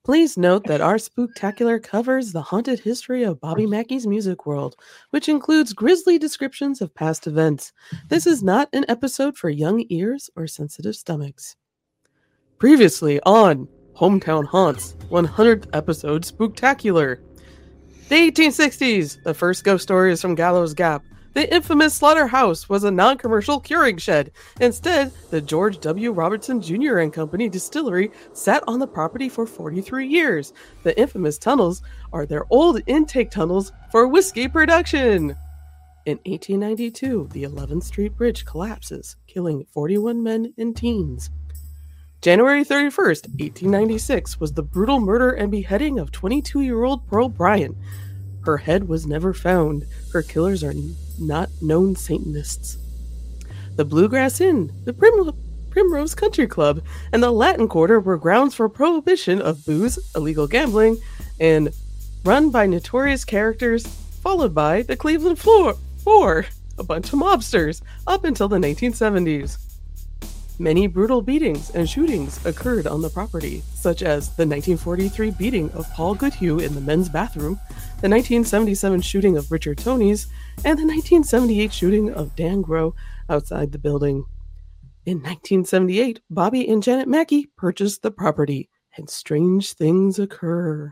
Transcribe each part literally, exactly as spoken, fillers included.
Please note that our spooktacular covers the haunted history of Bobby Mackey's Music World, which includes grisly descriptions of past events. This is not an episode for young ears or sensitive stomachs. Previously on Hometown Haunts, one hundredth episode Spooktacular. The eighteen sixties, the first ghost story is from Gallows Gap. The infamous slaughterhouse was a non-commercial curing shed. Instead, the George W. Robertson Junior and Company distillery sat on the property for forty-three years. The infamous tunnels are their old intake tunnels for whiskey production. In eighteen ninety-two, the eleventh Street Bridge collapses, killing forty-one men and teens. January thirty-first, eighteen ninety-six was the brutal murder and beheading of twenty-two-year-old Pearl Bryant. Her head was never found. Her killers are not known Satanists. The Bluegrass Inn, the Prim- Primrose Country Club, and the Latin Quarter were grounds for prohibition of booze, illegal gambling, and run by notorious characters, followed by the Cleveland Four, Four, a bunch of mobsters, up until the nineteen seventies. Many brutal beatings and shootings occurred on the property, such as the nineteen forty-three beating of Paul Goodhue in the men's bathroom, the nineteen seventy-seven shooting of Richard Tonys, and the nineteen seventy-eight shooting of Dan Groh outside the building. In nineteen seventy-eight, Bobby and Janet Mackey purchased the property, and strange things occur.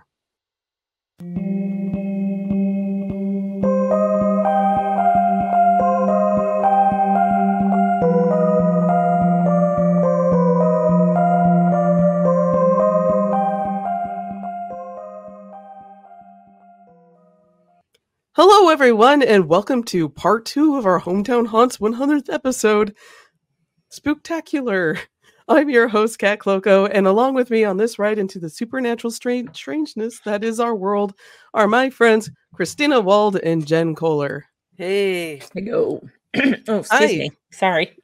Hello, everyone, and welcome to part two of our Hometown Haunts one hundredth episode, Spooktacular. I'm your host, Kat Cloco, and along with me on this ride into the supernatural stra- strangeness that is our world are my friends, Christina Wald and Jen Kohler. Hey. Hello. Oh, excuse Hi. me. Sorry.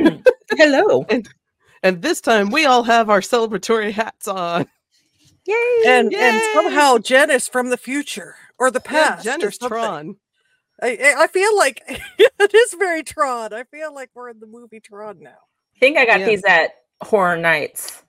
Hello. And, and this time, we all have our celebratory hats on. Yay. And Yay! and somehow Jen is from the future or the Yeah, past. Jen or is something. Tron. I, I I feel like it is very Tron. I feel like we're in the movie Tron now. I think I got Yeah. these at Horror Nights.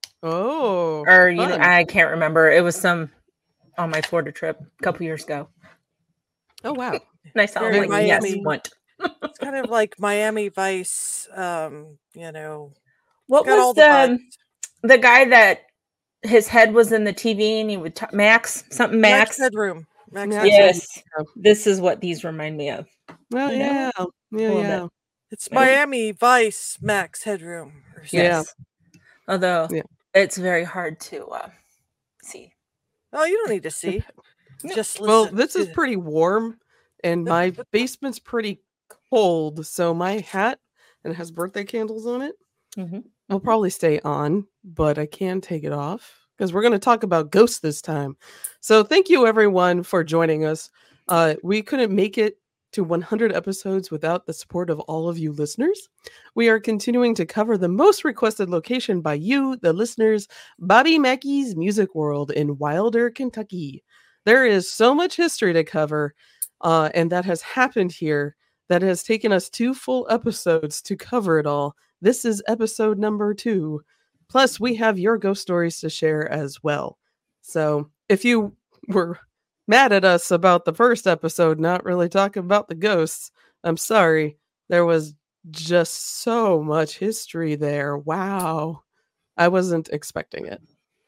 Oh, Or, you know, fun. I can't remember. It was some on my Florida trip a couple years ago. Oh, wow. And I sound Very like, yes, Miami. want. It's kind of like Miami Vice. Um, you know, What got all was the the, vibes. the guy that his head was in the T V and he would talk, Max? Something Max Max? Headroom. Max Yeah. Headroom. Yes. This is what these remind me of. Well, You know? yeah. Yeah, little yeah. It's Miami Vice Max Headroom. Or something. Yeah. Yes. Although Yeah. it's very hard to uh, see. Oh, you don't need to see. No. Just listen. Well, this to is it. pretty warm, and my basement's pretty cold, so my hat, and it has birthday candles on it, Mm-hmm. will probably stay on, but I can take it off, because we're going to talk about ghosts this time. So thank you, everyone, for joining us. Uh, we couldn't make it to one hundred episodes without the support of all of you listeners. We are continuing to cover the most requested location by you, the listeners, Bobby Mackey's Music World in Wilder, Kentucky. There is so much history to cover, uh, and that has happened here, that has taken us two full episodes to cover it all. This is episode number two. Plus, we have your ghost stories to share as well. So if you were mad at us about the first episode, not really talking about the ghosts, I'm sorry. There was just so much history there. Wow. I wasn't expecting it.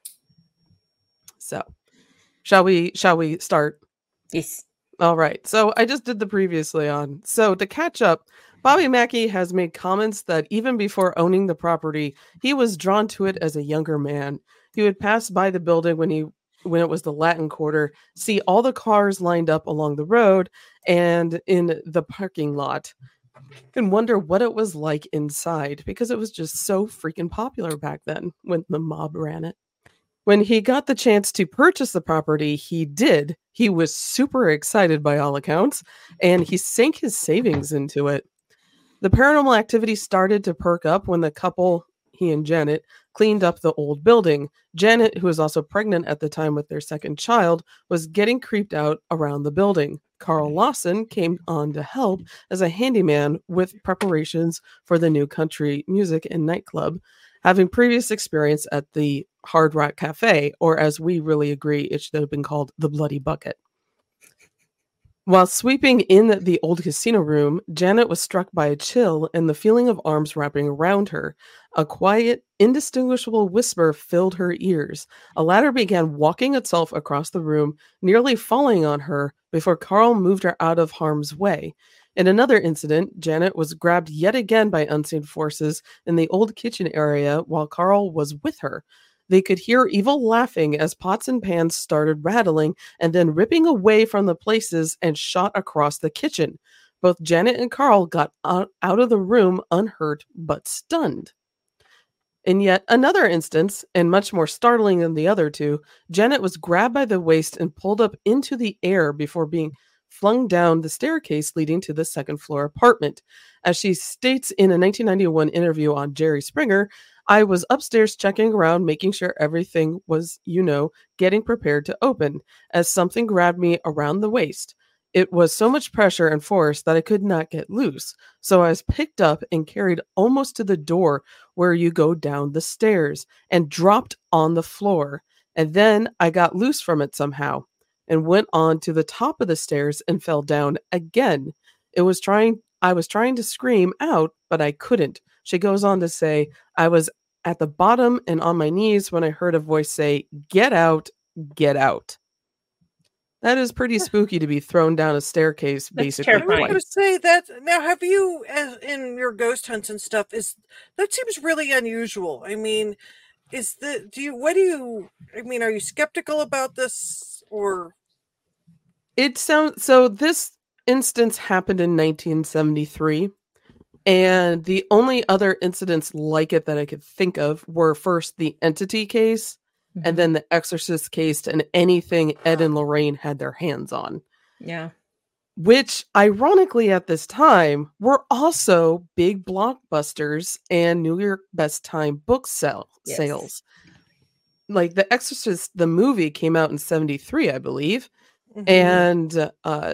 So, shall we shall we start? Yes. All right. So I just did the previously on. So to catch up, Bobby Mackey has made comments that even before owning the property, he was drawn to it as a younger man. He would pass by the building when he when it was the Latin Quarter, see all the cars lined up along the road and in the parking lot, and wonder what it was like inside, because it was just so freaking popular back then when the mob ran it. When he got the chance to purchase the property, he did. He was super excited by all accounts, and he sank his savings into it. The paranormal activity started to perk up when the couple, he and Janet, cleaned up the old building. Janet, who was also pregnant at the time with their second child, was getting creeped out around the building. Carl Lawson came on to help as a handyman with preparations for the new country music and nightclub, having previous experience at the Hard Rock Cafe, or as we really agree, it should have been called the Bloody Bucket. While sweeping in the old casino room, Janet was struck by a chill and the feeling of arms wrapping around her. A quiet, indistinguishable whisper filled her ears. A ladder began walking itself across the room, nearly falling on her before Carl moved her out of harm's way. In another incident, Janet was grabbed yet again by unseen forces in the old kitchen area while Carl was with her. They could hear evil laughing as pots and pans started rattling and then ripping away from the places and shot across the kitchen. Both Janet and Carl got out, out of the room unhurt but stunned. In yet another instance, and much more startling than the other two, Janet was grabbed by the waist and pulled up into the air before being flung down the staircase leading to the second floor apartment. As she states in a nineteen ninety-one interview on Jerry Springer, I was upstairs checking around, making sure everything was, you know, getting prepared to open, as something grabbed me around the waist. It was so much pressure and force that I could not get loose. So I was picked up and carried almost to the door where you go down the stairs and dropped on the floor. And then I got loose from it somehow and went on to the top of the stairs and fell down again. It was trying, I was trying to scream out, but I couldn't. She goes on to say, I was at the bottom and on my knees when I heard a voice say, "Get out, get out." That is pretty spooky to be thrown down a staircase, That's basically. I was terrifying. going to say that. Now, have you, as in your ghost hunts and stuff, is that seems really unusual. I mean, is the do you what do you? I mean, are you skeptical about this or? It sounds so. This instance happened in nineteen seventy-three. And the only other incidents like it that I could think of were first the Entity case Mhm. and then the Exorcist case and anything Ed and Lorraine had their hands on. Yeah. Which, ironically, at this time, were also big blockbusters and New York Best Time book sell- Yes. sales. Like The Exorcist, the movie came out in seventy-three, I believe. Mhm. And uh,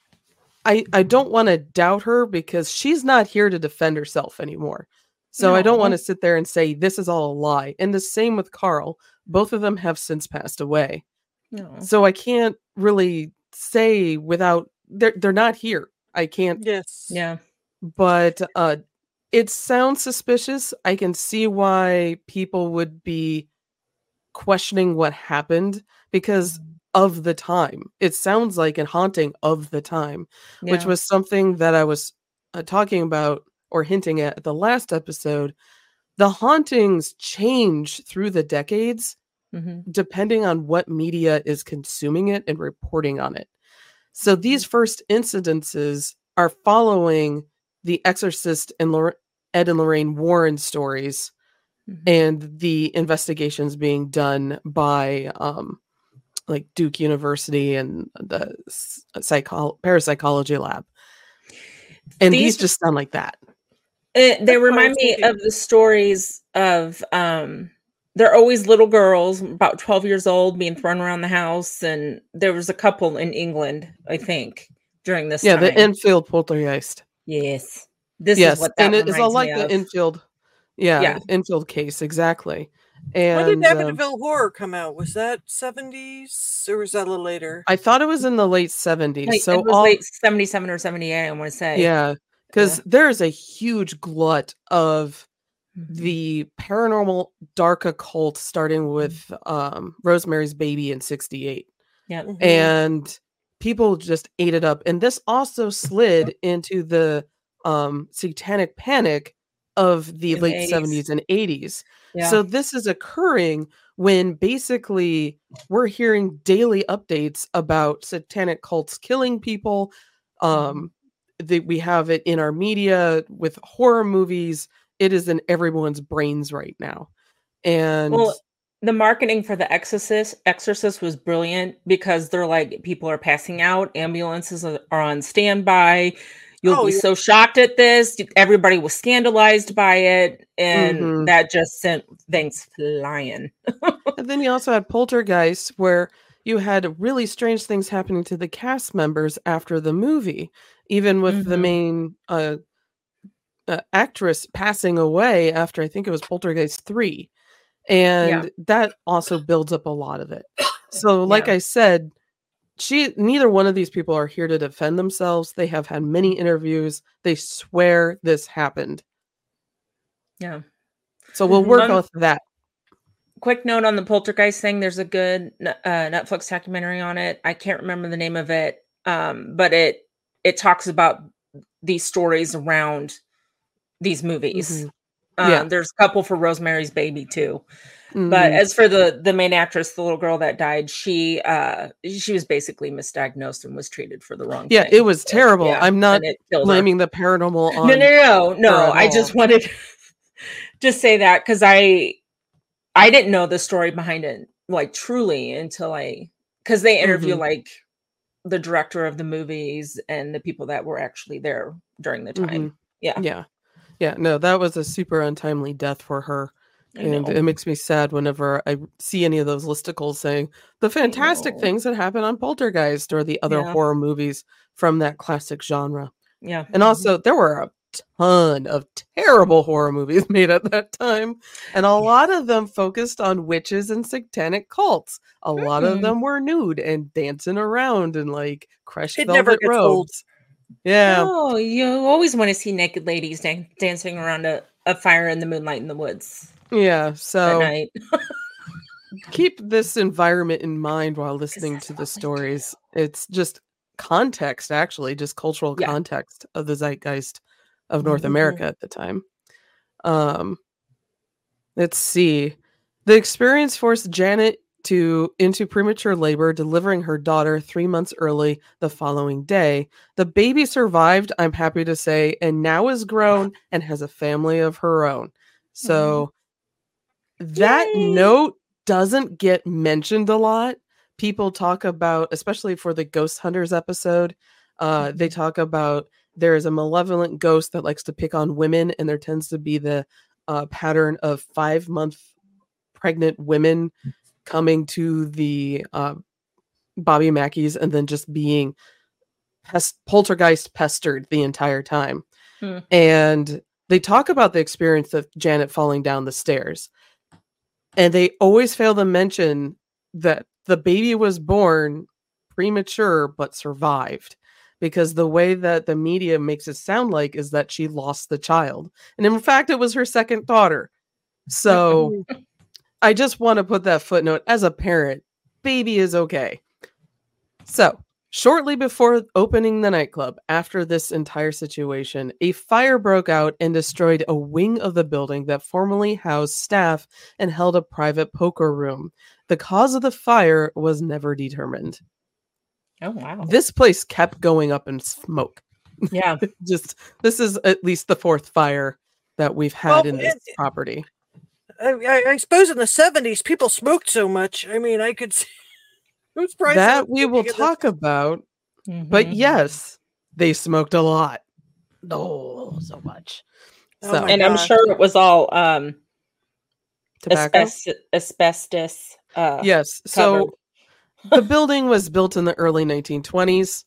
I, I don't want to doubt her because she's not here to defend herself anymore. So I don't No. want to sit there and say this is all a lie. And the same with Carl. Both of them have since passed away. No. So I can't really say without they're they're not here. I can't, Yes. Yeah. but uh it sounds suspicious. I can see why people would be questioning what happened because of the time. It sounds like a haunting of the time, which Yeah. was something that I was uh, talking about or hinting at at the last episode. The hauntings change through the decades Mhm. depending on what media is consuming it and reporting on it. So these first incidences are following the Exorcist and Lor- Ed and Lorraine Warren stories Mhm. and the investigations being done by um, like Duke University and the s- psycho- parapsychology lab. And these, These- just sound like that. It, they That's what I remind was me thinking. of the stories of um they're always little girls about twelve years old being thrown around the house, and there was a couple in England, I think, during this Yeah, time. the Enfield poltergeist. Yes. This Yes, is what that and it is all reminds like me the of. Enfield. Yeah, Yeah. Enfield case, exactly. When And did um, Amityville Horror come out? Was that seventies or was that a little later? I thought it was in the late Like, seventies. So it was all, late seventy-seven or seventy-eight, I want to say. yeah, because Yeah. there is a huge glut of Mhm. the paranormal dark occult starting with um, Rosemary's Baby in sixty-eight. Yeah. Mhm. And people just ate it up. And this also slid into the um, satanic panic of the In the late eighties. seventies and eighties. Yeah. So this is occurring when basically we're hearing daily updates about satanic cults killing people. Um, the, we have it in our media with horror movies. It is in everyone's brains right now. And Well, the marketing for the Exorcist Exorcist was brilliant because they're like, people are passing out, ambulances are, are on standby. You'll Oh, be yeah. so shocked at this. Everybody was scandalized by it, and Mhm. that just sent things flying. And then you also had Poltergeist, where you had really strange things happening to the cast members after the movie, even with the Mhm. main uh, uh, actress passing away after I think it was Poltergeist three. And Yeah. that also builds up a lot of it. So, like Yeah. I said, she neither one of these people are here to defend themselves. They have had many interviews. They swear this happened. Yeah. So we'll work Um, off that. Quick note on the poltergeist thing. There's a good uh, Netflix documentary on it. I can't remember the name of it, um, but it it talks about these stories around these movies. Mm-hmm. Yeah. Um, there's a couple for Rosemary's Baby too. Mm-hmm. But as for the the main actress, the little girl that died, she uh she was basically misdiagnosed and was treated for the wrong yeah, thing. it was So, terrible. yeah, I'm not and it killed her. blaming the paranormal on No, no, no, no. her at I all. just wanted to say that because I I didn't know the story behind it, like truly, until I because they interview Mhm. like the director of the movies and the people that were actually there during the time. Mhm. Yeah, Yeah. Yeah. No, that was a super untimely death for her. I And know. it makes me sad whenever I see any of those listicles saying the fantastic know. things that happen on Poltergeist or the other Yeah. horror movies from that classic genre. Yeah, And also, there were a ton of terrible horror movies made at that time. And a lot of them focused on witches and satanic cults. A lot of Hmm. them were nude and dancing around in like crushed It never velvet gets old. robes. Yeah. Oh, you always want to see naked ladies dan- dancing around a, a fire in the moonlight in the woods Yeah. at So night. keep this environment in mind while listening that's to what the we do. stories. It's just context, actually, just cultural Yeah. context of the zeitgeist of North Mhm. America at the time. Um, let's see. The experience forced Janet to into premature labor, delivering her daughter three months early the following day. The baby survived, I'm happy to say, and now is grown and has a family of her own. So that Yay! note doesn't get mentioned a lot. People talk about, especially for the Ghost Hunters episode, uh, they talk about there is a malevolent ghost that likes to pick on women, and there tends to be the uh, pattern of five month pregnant women coming to the uh, Bobby Mackey's and then just being pest- poltergeist pestered the entire time. Hmm. And they talk about the experience of Janet falling down the stairs. And they always fail to mention that the baby was born premature but survived, because the way that the media makes it sound like is that she lost the child. And in fact, it was her second daughter. So I just want to put that footnote as a parent, baby is okay. So shortly before opening the nightclub, after this entire situation, a fire broke out and destroyed a wing of the building that formerly housed staff and held a private poker room. The cause of the fire was never determined. Oh, wow. This place kept going up in smoke. Yeah. Just this is at least the fourth fire that we've had Well, in this it- property. I, I, I suppose in the seventies, people smoked so much. I mean, I could see. I'm surprised they That were we will smoking at this- talk about. But Mhm. yes, they smoked a lot. Oh, so much. Oh So my And I'm gosh. sure it was all um tobacco. asbestos, asbestos uh Yes. So covered. the building was built in the early nineteen twenties.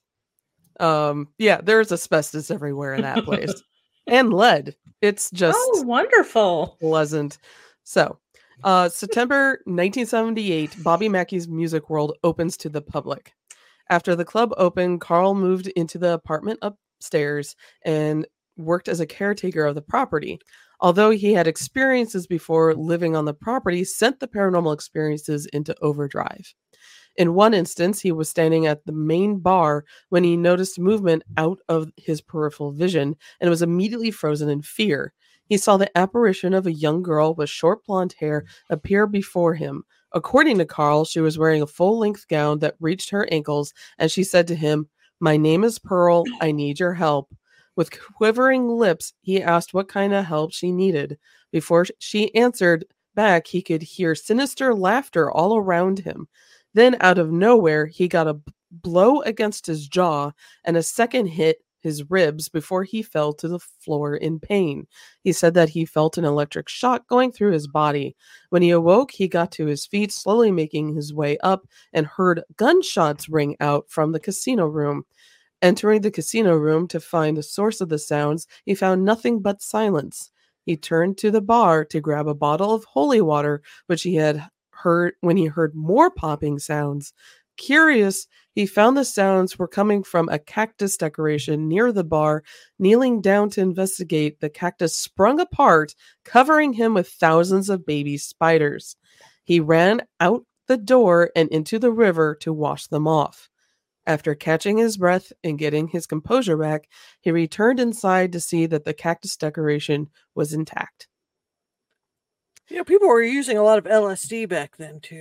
Um, yeah, there's asbestos everywhere in that place. And lead. It's just Oh, wonderful. pleasant. So, uh, September nineteen seventy-eight, Bobby Mackey's Music World opens to the public. After the club opened, Carl moved into the apartment upstairs and worked as a caretaker of the property. Although he had experiences before living on the property, sent the paranormal experiences into overdrive. In one instance, he was standing at the main bar when he noticed movement out of his peripheral vision and was immediately frozen in fear. He saw the apparition of a young girl with short blonde hair appear before him. According to Carl, she was wearing a full-length gown that reached her ankles, and she said to him, "My name is Pearl. I need your help." With quivering lips, he asked what kind of help she needed. Before she answered back, he could hear sinister laughter all around him. Then, out of nowhere, he got a b- blow against his jaw, and a second hit his ribs before he fell to the floor in pain. He said that he felt an electric shock going through his body. When he awoke, he got to his feet, slowly making his way up, and heard gunshots ring out from the casino room. Entering the casino room to find the source of the sounds, he found nothing but silence. He turned to the bar to grab a bottle of holy water, which he had heard when he heard more popping sounds. Curious, he found the sounds were coming from a cactus decoration near the bar. Kneeling down to investigate, the cactus sprung apart, covering him with thousands of baby spiders. He ran out the door and into the river to wash them off. After catching his breath and getting his composure back, he returned inside to see that the cactus decoration was intact. You know, people were using a lot of L S D back then, too.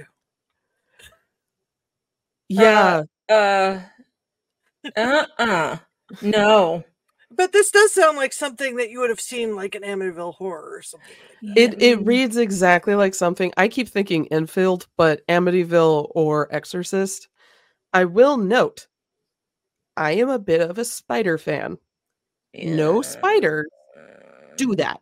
Yeah. Uh, uh, uh-uh. No. But this does sound like something that you would have seen like an Amityville Horror or something like that. It it reads exactly like something. I keep thinking Enfield, but Amityville or Exorcist. I will note, I am a bit of a spider fan. Yeah. No spiders do that.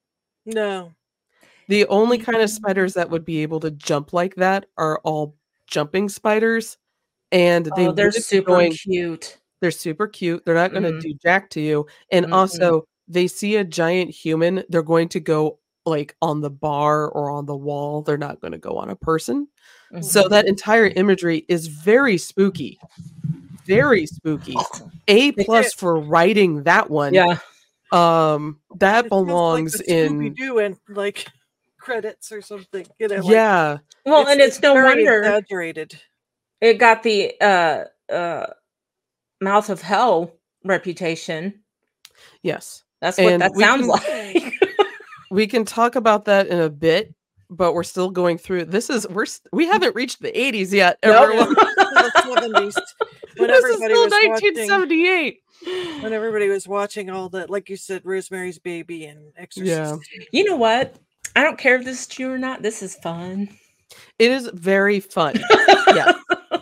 No. The only kind of spiders that would be able to jump like that are all jumping spiders. And they Oh, they're wouldn't be super going- cute. They're super cute. They're not going to Mhm. do jack to you. And Mm-mm. also, they see a giant human, they're going to go like on the bar or on the wall. They're not going to go on a person. So Mhm. that entire imagery is very spooky. Very spooky. A plus for writing that one. Yeah. Um, that It feels belongs like the in. Scooby-Doo and like credits or something. You know, like, Yeah. Well, and it's no very wonder exaggerated. it got the uh uh Mouth of Hell reputation. Yes. That's what And that we sounds can- like. We can talk about that in a bit, but we're still going through. This is we're st- we haven't reached the eighties yet. Nope. Everyone. The seventies. When This is everybody still was watching, nineteen seventy-eight. when everybody was watching all that, like you said, Rosemary's Baby and Exorcist. Yeah. You know what? I don't care if this is true or not. This is fun. It is very fun. Yeah.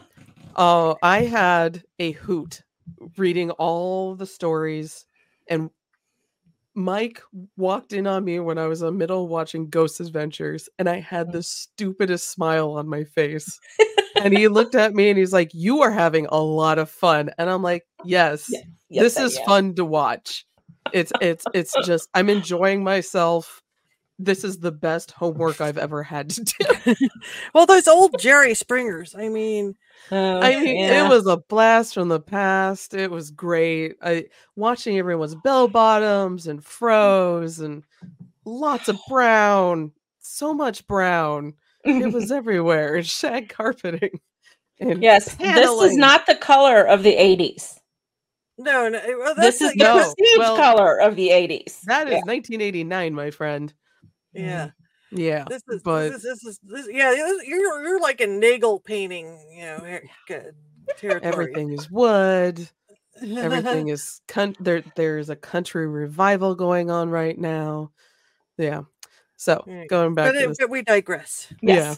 Oh, I had a hoot reading all the stories, and Mike walked in on me when I was in the middle watching Ghost Adventures, and I had the stupidest smile on my face. And he looked at me and he's like, "You are having a lot of fun." And I'm like, "Yes, Yeah. Yes, this I is am. fun to watch. It's it's it's just I'm enjoying myself. This is the best homework I've ever had to do." Well, those old Jerry Springers. I mean, Oh, I mean, yeah. it was a blast from the past. It was great. I watching everyone's bell bottoms and froze and lots of brown, so much brown. It was everywhere. Shag carpeting. And Yes, this is paneling. not the color of the eighties. no, no. Well, that's This is a- the no. prestige well, color of the eighties. That is Yeah. nineteen eighty-nine, my friend. yeah. Yeah, This is but this is this is this, yeah. this- You're you're like a Nagel painting, you know, here- good territory. everything is wood. Everything is con- there. There's a country revival going on right now. Yeah. So Right. going back but, to it, this. but we digress. Yes.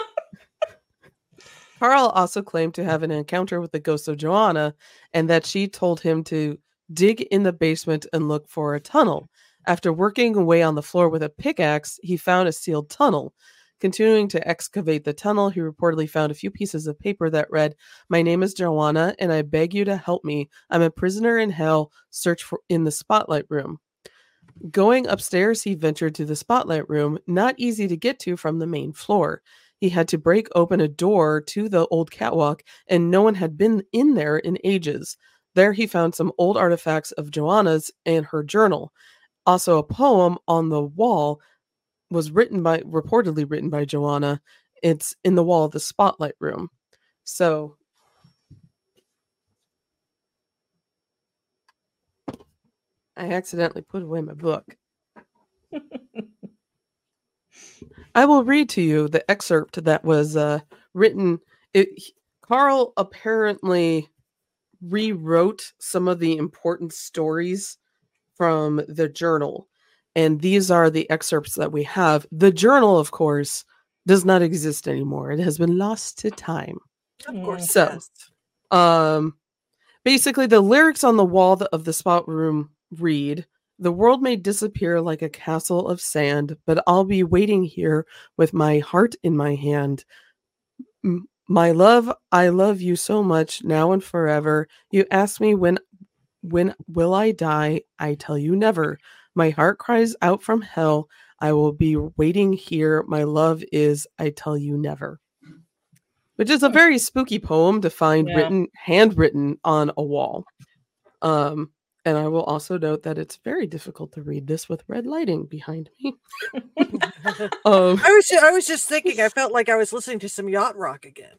Carl also claimed to have an encounter with the ghost of Joanna and that she told him to dig in the basement and look for a tunnel. After working away on the floor with a pickaxe, he found a sealed tunnel. Continuing to excavate the tunnel, he reportedly found a few pieces of paper that read, "My name is Joanna, and I beg you to help me. I'm a prisoner in hell. Search for in the spotlight room." Going upstairs, he ventured to the spotlight room, not easy to get to from the main floor. He had to break open a door to the old catwalk, and no one had been in there in ages. There he found some old artifacts of Joanna's and her journal. Also, a poem on the wall was written by, reportedly written by Joanna. It's in the wall of the spotlight room. So, I accidentally put away my book. I will read to you the excerpt that was uh, written. It, Carl apparently rewrote some of the important stories from the journal. And these are the excerpts that we have. The journal, of course, does not exist anymore. It has been lost to time. Of course. So, yes. Um, basically, the lyrics on the wall of the spot room read, "The world may disappear like a castle of sand, but I'll be waiting here with my heart in my hand. M- My love, I love you so much now and forever. You ask me when when will I die? I tell you never. My heart cries out from hell. I will be waiting here. My love is, I tell you never. Which is a very spooky poem to find Yeah. written, handwritten on a wall. Um, and I will also note that it's very difficult to read this with red lighting behind me. um, I was I was just thinking. I felt like I was listening to some yacht rock again.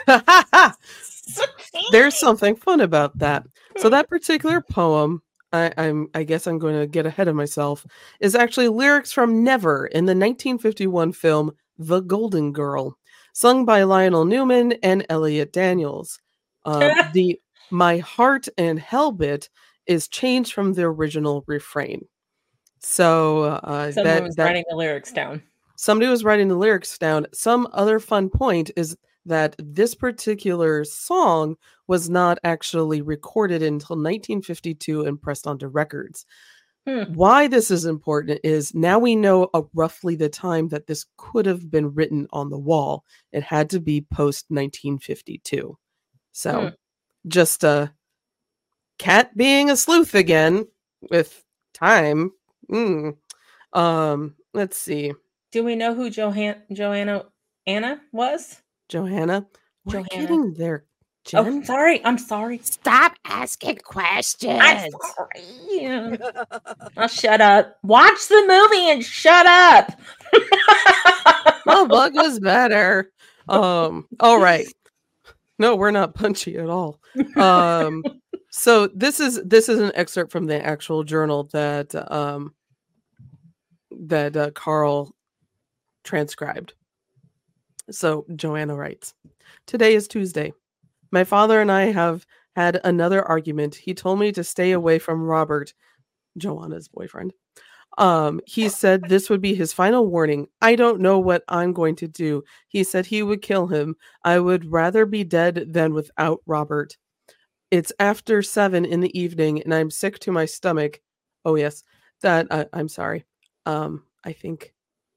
There's something fun about that. So that particular poem, I, I'm I guess I'm going to get ahead of myself, is actually lyrics from Never in the nineteen fifty-one film The Golden Girl, sung by Lionel Newman and Elliot Daniels. Um, the My Heart and Hell bit is changed from the original refrain. So uh, Someone that, was that writing the lyrics down. somebody was writing the lyrics down. Some other fun point is that this particular song was not actually recorded until nineteen fifty-two and pressed onto records. Hmm. Why this is important is now we know uh, roughly the time that this could have been written on the wall. It had to be post nineteen fifty-two. So Hmm. just a cat being a sleuth again with time. Mm. Um, let's see. Do we know who Johan- Joanna Anna was? Johanna. We're Johanna. getting there, Oh, Jen. sorry. I'm sorry. Stop asking questions. I'm sorry. I'll shut up. Watch the movie and shut up. My book is better. Um, all right. No, we're not punchy at all. Um, so this is this is an excerpt from the actual journal that um that uh, Carl transcribed. So Joanna writes, "Today is Tuesday. My father and I have had another argument. He told me to stay away from Robert, Joanna's boyfriend. Um, he said this would be his final warning. I don't know what I'm going to do. He said he would kill him. I would rather be dead than without Robert. It's after seven in the evening and I'm sick to my stomach. Oh yes, that uh, I'm sorry. Um, I think.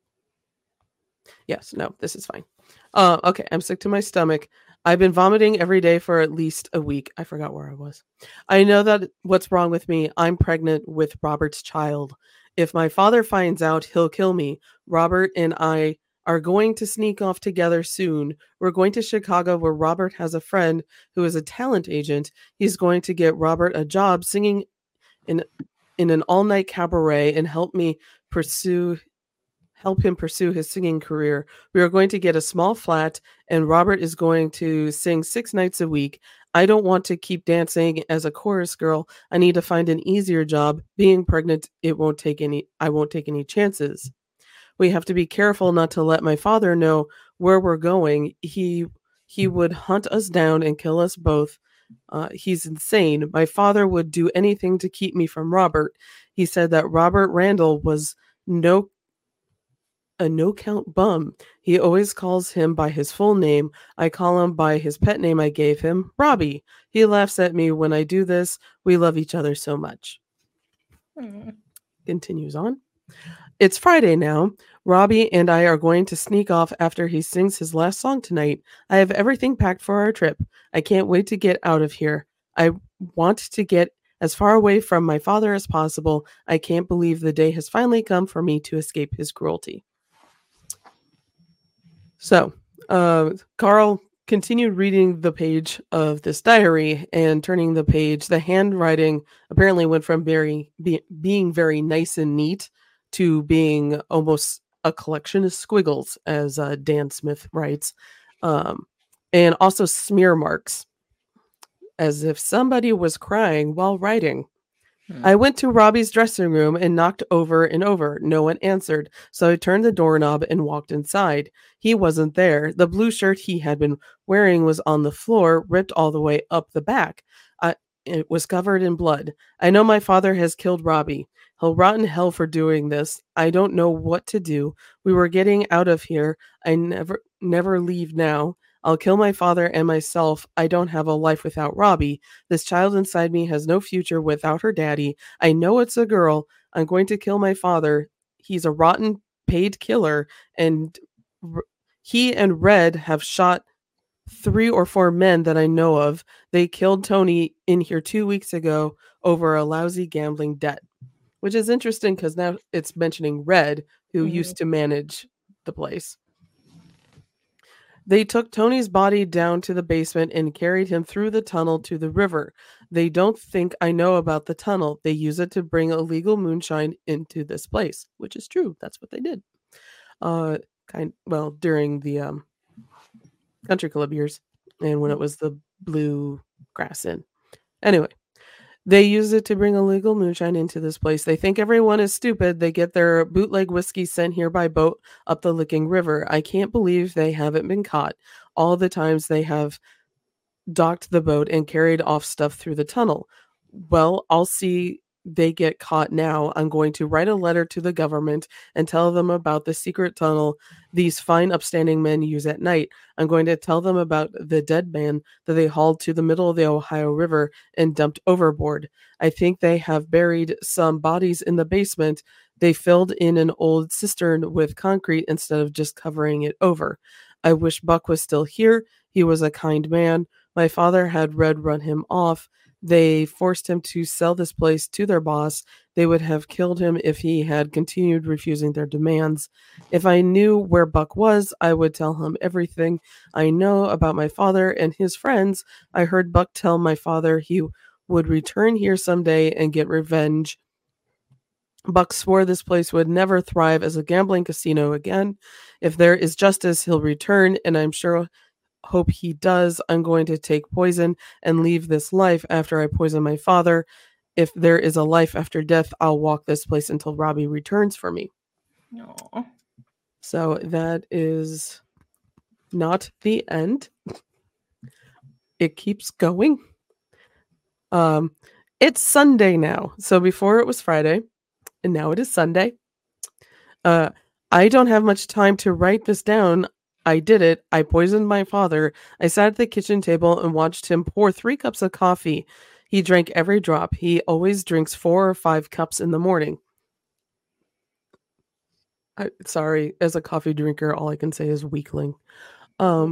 Yes, no, this is fine. Uh, okay, I'm sick to my stomach. I've been vomiting every day for at least a week. I forgot where I was. I know that what's wrong with me. I'm pregnant with Robert's child. If my father finds out, he'll kill me. Robert and I are going to sneak off together soon. We're going to Chicago where Robert has a friend who is a talent agent. He's going to get Robert a job singing in in an all-night cabaret and help me pursue help him pursue his singing career. We are going to get a small flat and Robert is going to sing six nights a week. I don't want to keep dancing as a chorus girl. I need to find an easier job. Being pregnant, it won't take any I won't take any chances. We have to be careful not to let my father know where we're going. He he would hunt us down and kill us both. Uh, he's insane. My father would do anything to keep me from Robert. He said that Robert Randall was no a no-count bum. He always calls him by his full name. I call him by his pet name I gave him, Robbie. He laughs at me when I do this. We love each other so much." Hmm. Continues on. "It's Friday now. Robbie and I are going to sneak off after he sings his last song tonight. I have everything packed for our trip. I can't wait to get out of here. I want to get as far away from my father as possible. I can't believe the day has finally come for me to escape his cruelty." So, uh, Carl continued reading the page of this diary and turning the page. The handwriting apparently went from very be, being very nice and neat to being almost a collection of squiggles, as uh, Dan Smith writes, um, and also smear marks, as if somebody was crying while writing. Hmm. I went to Robbie's dressing room and knocked over and over. No one answered, so I turned the doorknob and walked inside. He wasn't there. The blue shirt he had been wearing was on the floor, ripped all the way up the back. I, it was covered in blood. I know my father has killed Robbie. He'll rot in hell for doing this. I don't know what to do. We were getting out of here. I never, never leave now. I'll kill my father and myself. I don't have a life without Robbie. This child inside me has no future without her daddy. I know it's a girl. I'm going to kill my father. He's a rotten paid killer, and r- he and Red have shot three or four men that I know of. They killed Tony in here two weeks ago over a lousy gambling debt. which is interesting because now it's mentioning Red, who Mhm. used to manage the place. They took Tony's body down to the basement and carried him through the tunnel to the river. They don't think I know about the tunnel. They use it to bring illegal moonshine into this place, which is true. That's what they did. Uh, kind well during the um, Country Club years, and when it was the Blue Grass Inn. Anyway, they use it to bring illegal moonshine into this place. They think everyone is stupid. They get their bootleg whiskey sent here by boat up the Licking River. I can't believe they haven't been caught. All the times they have docked the boat and carried off stuff through the tunnel. Well, I'll see they get caught now. I'm going to write a letter to the government and tell them about the secret tunnel these fine upstanding men use at night. I'm going to tell them about the dead man that they hauled to the middle of the Ohio River and dumped overboard. I think they have buried some bodies in the basement. They filled in an old cistern with concrete instead of just covering it over. I wish Buck was still here. He was a kind man. My father had Red run him off. They forced him to sell this place to their boss. They would have killed him if he had continued refusing their demands. If I knew where Buck was, I would tell him everything I know about my father and his friends. I heard Buck tell my father he would return here someday and get revenge. Buck swore this place would never thrive as a gambling casino again. If there is justice, he'll return, and I'm sure hope he does. I'm going to take poison and leave this life after I poison my father. If there is a life after death, I'll walk this place until Robbie returns for me. Aww. So that is not the end. It keeps going. Um, it's Sunday now. So before it was Friday, and now it is Sunday. Uh, I don't have much time to write this down. I did it. I poisoned my father. I sat at the kitchen table and watched him pour three cups of coffee. He drank every drop. He always drinks four or five cups in the morning. I, sorry, as a coffee drinker, all I can say is weakling. Um,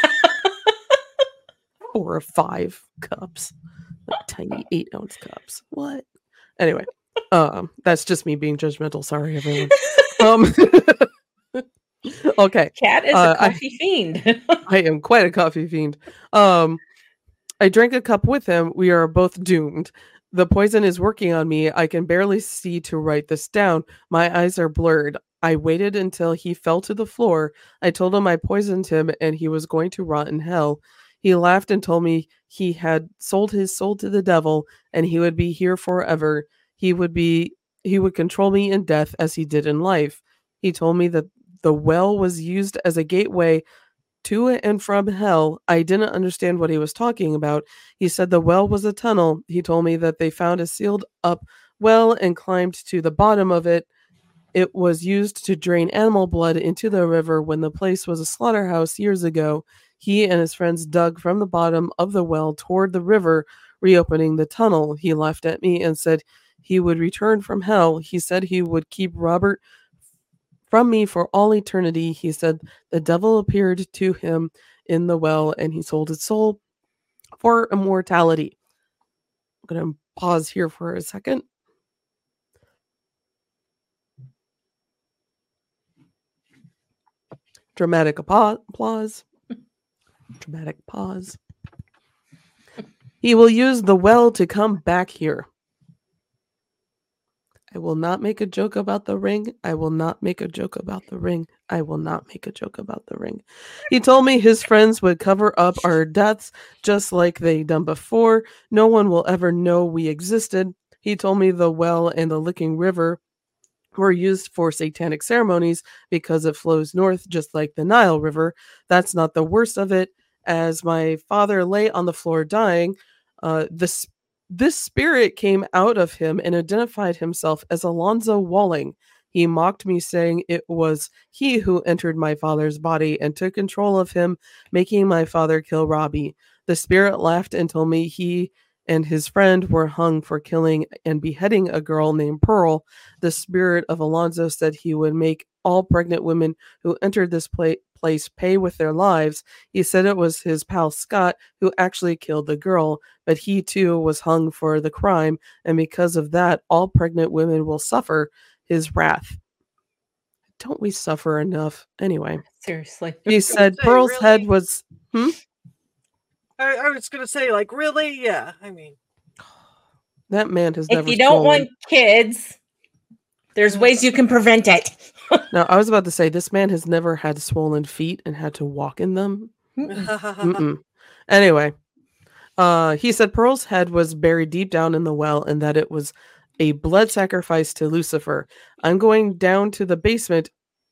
four or five cups. Like tiny eight ounce cups. What? Anyway, um, that's just me being judgmental. Sorry, everyone. Um, okay. Cat is Uh, a coffee I, fiend. I am quite a coffee fiend. Um, I drank a cup with him. We are both doomed. The poison is working on me. I can barely see to write this down. My eyes are blurred. I waited until he fell to the floor. I told him I poisoned him and he was going to rot in hell. He laughed and told me he had sold his soul to the devil and he would be here forever. He would be he would control me in death as he did in life. He told me that the well was used as a gateway to and from hell. I didn't understand what he was talking about. He said the well was a tunnel. He told me that they found a sealed up well and climbed to the bottom of it. It was used to drain animal blood into the river when the place was a slaughterhouse years ago. He and his friends dug from the bottom of the well toward the river, reopening the tunnel. He laughed at me and said he would return from hell. He said he would keep Robert from me for all eternity. He said the devil appeared to him in the well and he sold his soul for immortality. I'm going to pause here for a second. Dramatic applause. Dramatic pause. He will use the well to come back here. I will not make a joke about the ring. I will not make a joke about the ring. I will not make a joke about the ring. He told me his friends would cover up our deaths just like they done before. No one will ever know we existed. He told me the well and the Licking River were used for satanic ceremonies because it flows north just like the Nile River. That's not the worst of it. As my father lay on the floor dying, uh, this this spirit came out of him and identified himself as Alonzo Walling. He mocked me, saying it was he who entered my father's body and took control of him, making my father kill Robbie. The spirit laughed and told me he and his friend were hung for killing and beheading a girl named Pearl. The spirit of Alonzo said he would make all pregnant women who entered this pla- place pay with their lives. He said it was his pal Scott who actually killed the girl, but he too was hung for the crime, and because of that, all pregnant women will suffer his wrath. Don't we suffer enough? Anyway. Seriously. He said Say, Pearl's really? head was... Hmm? I, I was going to say, like, really? Yeah, I mean... That man has If never you don't swollen. want kids, there's ways you can prevent it. No, I was about to say, this man has never had swollen feet and had to walk in them. Mm-mm. Anyway, uh, he said Pearl's head was buried deep down in the well and that it was a blood sacrifice to Lucifer. I'm going down to the basement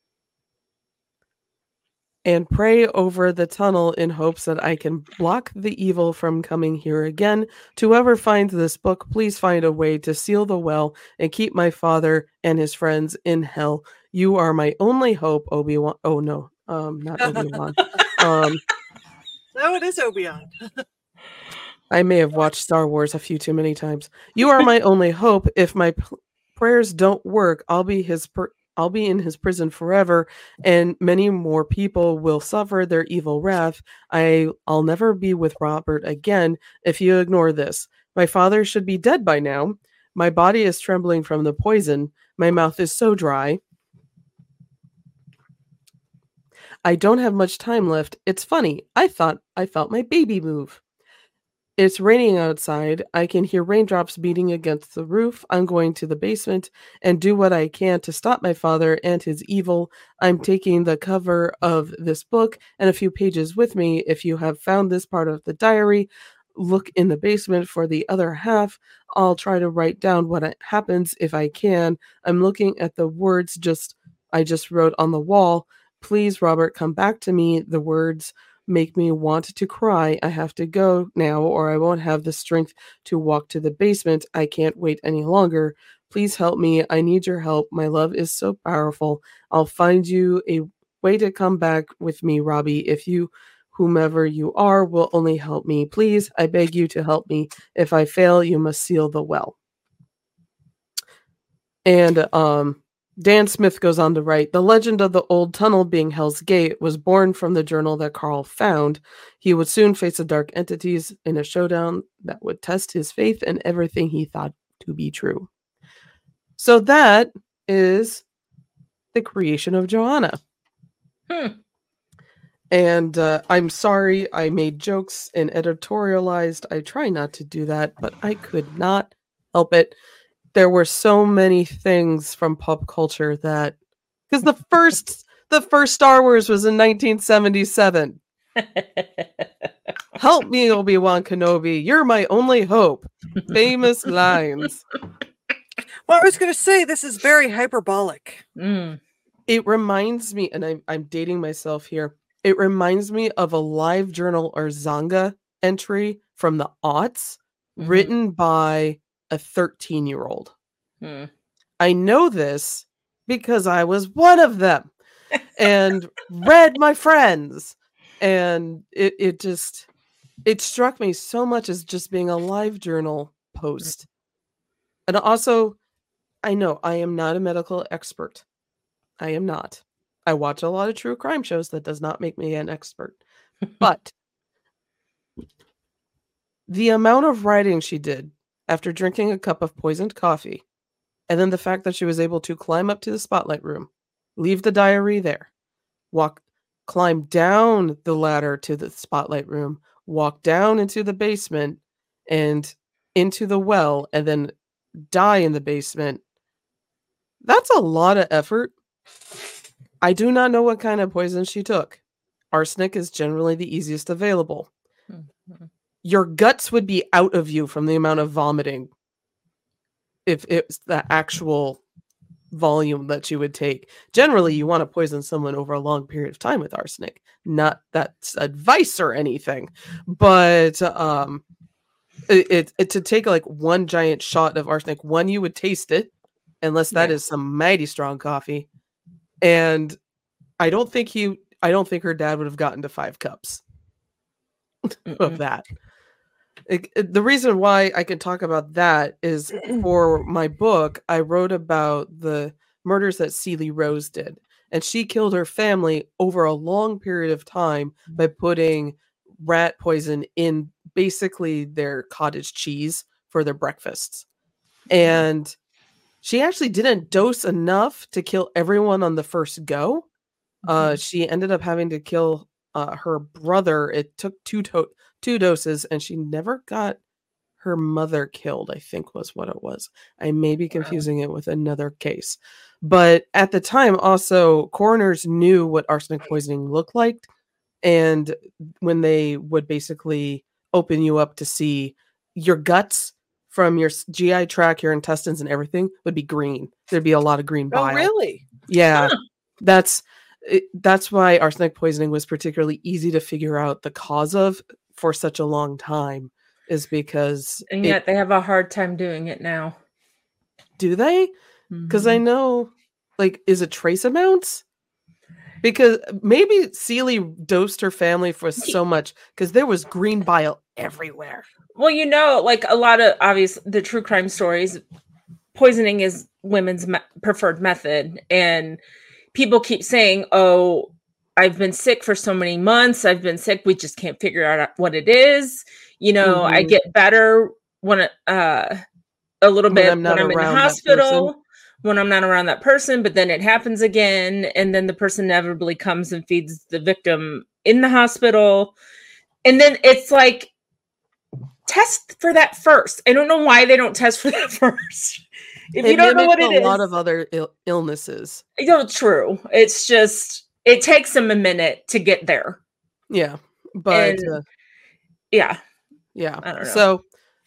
and pray over the tunnel in hopes that I can block the evil from coming here again. To whoever finds this book, please find a way to seal the well and keep my father and his friends in hell. You are my only hope, Obi-Wan. Oh, no, um, not Obi-Wan. um, No, it is Obi-Wan. I may have watched Star Wars a few too many times. You are my only hope. If my p- prayers don't work, I'll be his per- I'll be in his prison forever, and many more people will suffer their evil wrath. I, I'll never be with Robert again if you ignore this. My father should be dead by now. My body is trembling from the poison. My mouth is so dry. I don't have much time left. It's funny. I thought I felt my baby move. It's raining outside. I can hear raindrops beating against the roof. I'm going to the basement and do what I can to stop my father and his evil. I'm taking the cover of this book and a few pages with me. If you have found this part of the diary, look in the basement for the other half. I'll try to write down what happens if I can. I'm looking at the words just I just wrote on the wall. Please, Robert, come back to me. The words make me want to cry. I have to go now or I won't have the strength to walk to the basement. I can't wait any longer. Please help me. I need your help. My love is so powerful. I'll find you a way to come back with me, Robbie. If you, whomever you are, will only help me. Please, I beg you to help me. If I fail, you must seal the well. And, um, Dan Smith goes on to write, the legend of the old tunnel being Hell's Gate was born from the journal that Carl found. He would soon face the dark entities in a showdown that would test his faith and everything he thought to be true. So that is the creation of Joanna. Hmm. And uh, I'm sorry I made jokes and editorialized. I try not to do that, but I could not help it. There were so many things from pop culture that, because the first the first Star Wars was in nineteen seventy-seven. Help me, Obi-Wan Kenobi. You're my only hope. Famous lines. Well, I was going to say this is very hyperbolic. Mm. It reminds me, and I'm I'm dating myself here. It reminds me of a Live Journal or Zanga entry from the aughts, Mhm. written by a thirteen-year-old. Hmm. I know this because I was one of them and read my friends. And it, it just, it struck me so much as just being a Live Journal post. And also, I know I am not a medical expert. I am not. I watch a lot of true crime shows. That does not make me an expert. But the amount of writing she did after drinking a cup of poisoned coffee, and then the fact that she was able to climb up to the spotlight room, leave the diary there, walk, climb down the ladder to the spotlight room, walk down into the basement and into the well, and then die in the basement. That's a lot of effort. I do not know what kind of poison she took. Arsenic is generally the easiest available. Mhm. Your guts would be out of you from the amount of vomiting if it's the actual volume that you would take. Generally, you want to poison someone over a long period of time with arsenic. Not that's advice or anything, but um, it, it, it to take like one giant shot of arsenic. One, you would taste it, unless that Yeah. is some mighty strong coffee. And I don't think he, I don't think her dad would have gotten to five cups of Mm-mm. that. It, it- the reason why I can talk about that is for my book, I wrote about the murders that Celie Rose did. and she killed her family over a long period of time by putting rat poison in basically their cottage cheese for their breakfasts. And she actually didn't dose enough to kill everyone on the first go. Uh, she ended up having to kill uh, her brother. It took two to- two doses, and she never got her mother killed, I think was what it was. I may be confusing it with another case. But at the time, also, coroners knew what arsenic poisoning looked like. And when they would basically open you up to see your guts from your G I tract, your intestines and everything would be green. There'd be a lot of green bile. Oh, really? Yeah. Huh. That's it, that's why arsenic poisoning was particularly easy to figure out the cause of for such a long time, is because and yet it, they have a hard time doing it now. Do they? Because mm-hmm. I know, like, is it trace amounts? Because maybe Seeley dosed her family for so much because there was green bile everywhere. Well, you know, like a lot of obvious the true crime stories, poisoning is women's me- preferred method, and people keep saying, "Oh, I've been sick for so many months. I've been sick. We just can't figure out what it is." You know, mm-hmm. I get better when uh, a little bit when I'm, when I'm in the hospital. When I'm not around that person, but then it happens again. And then the person inevitably comes and feeds the victim in the hospital. And then it's like, test for that first. I don't know why they don't test for that first. If it you don't know what it a is. A lot of other il- illnesses. You know, true. It's just, it takes them a minute to get there. Yeah. But and, uh, yeah. Yeah. I don't know. So,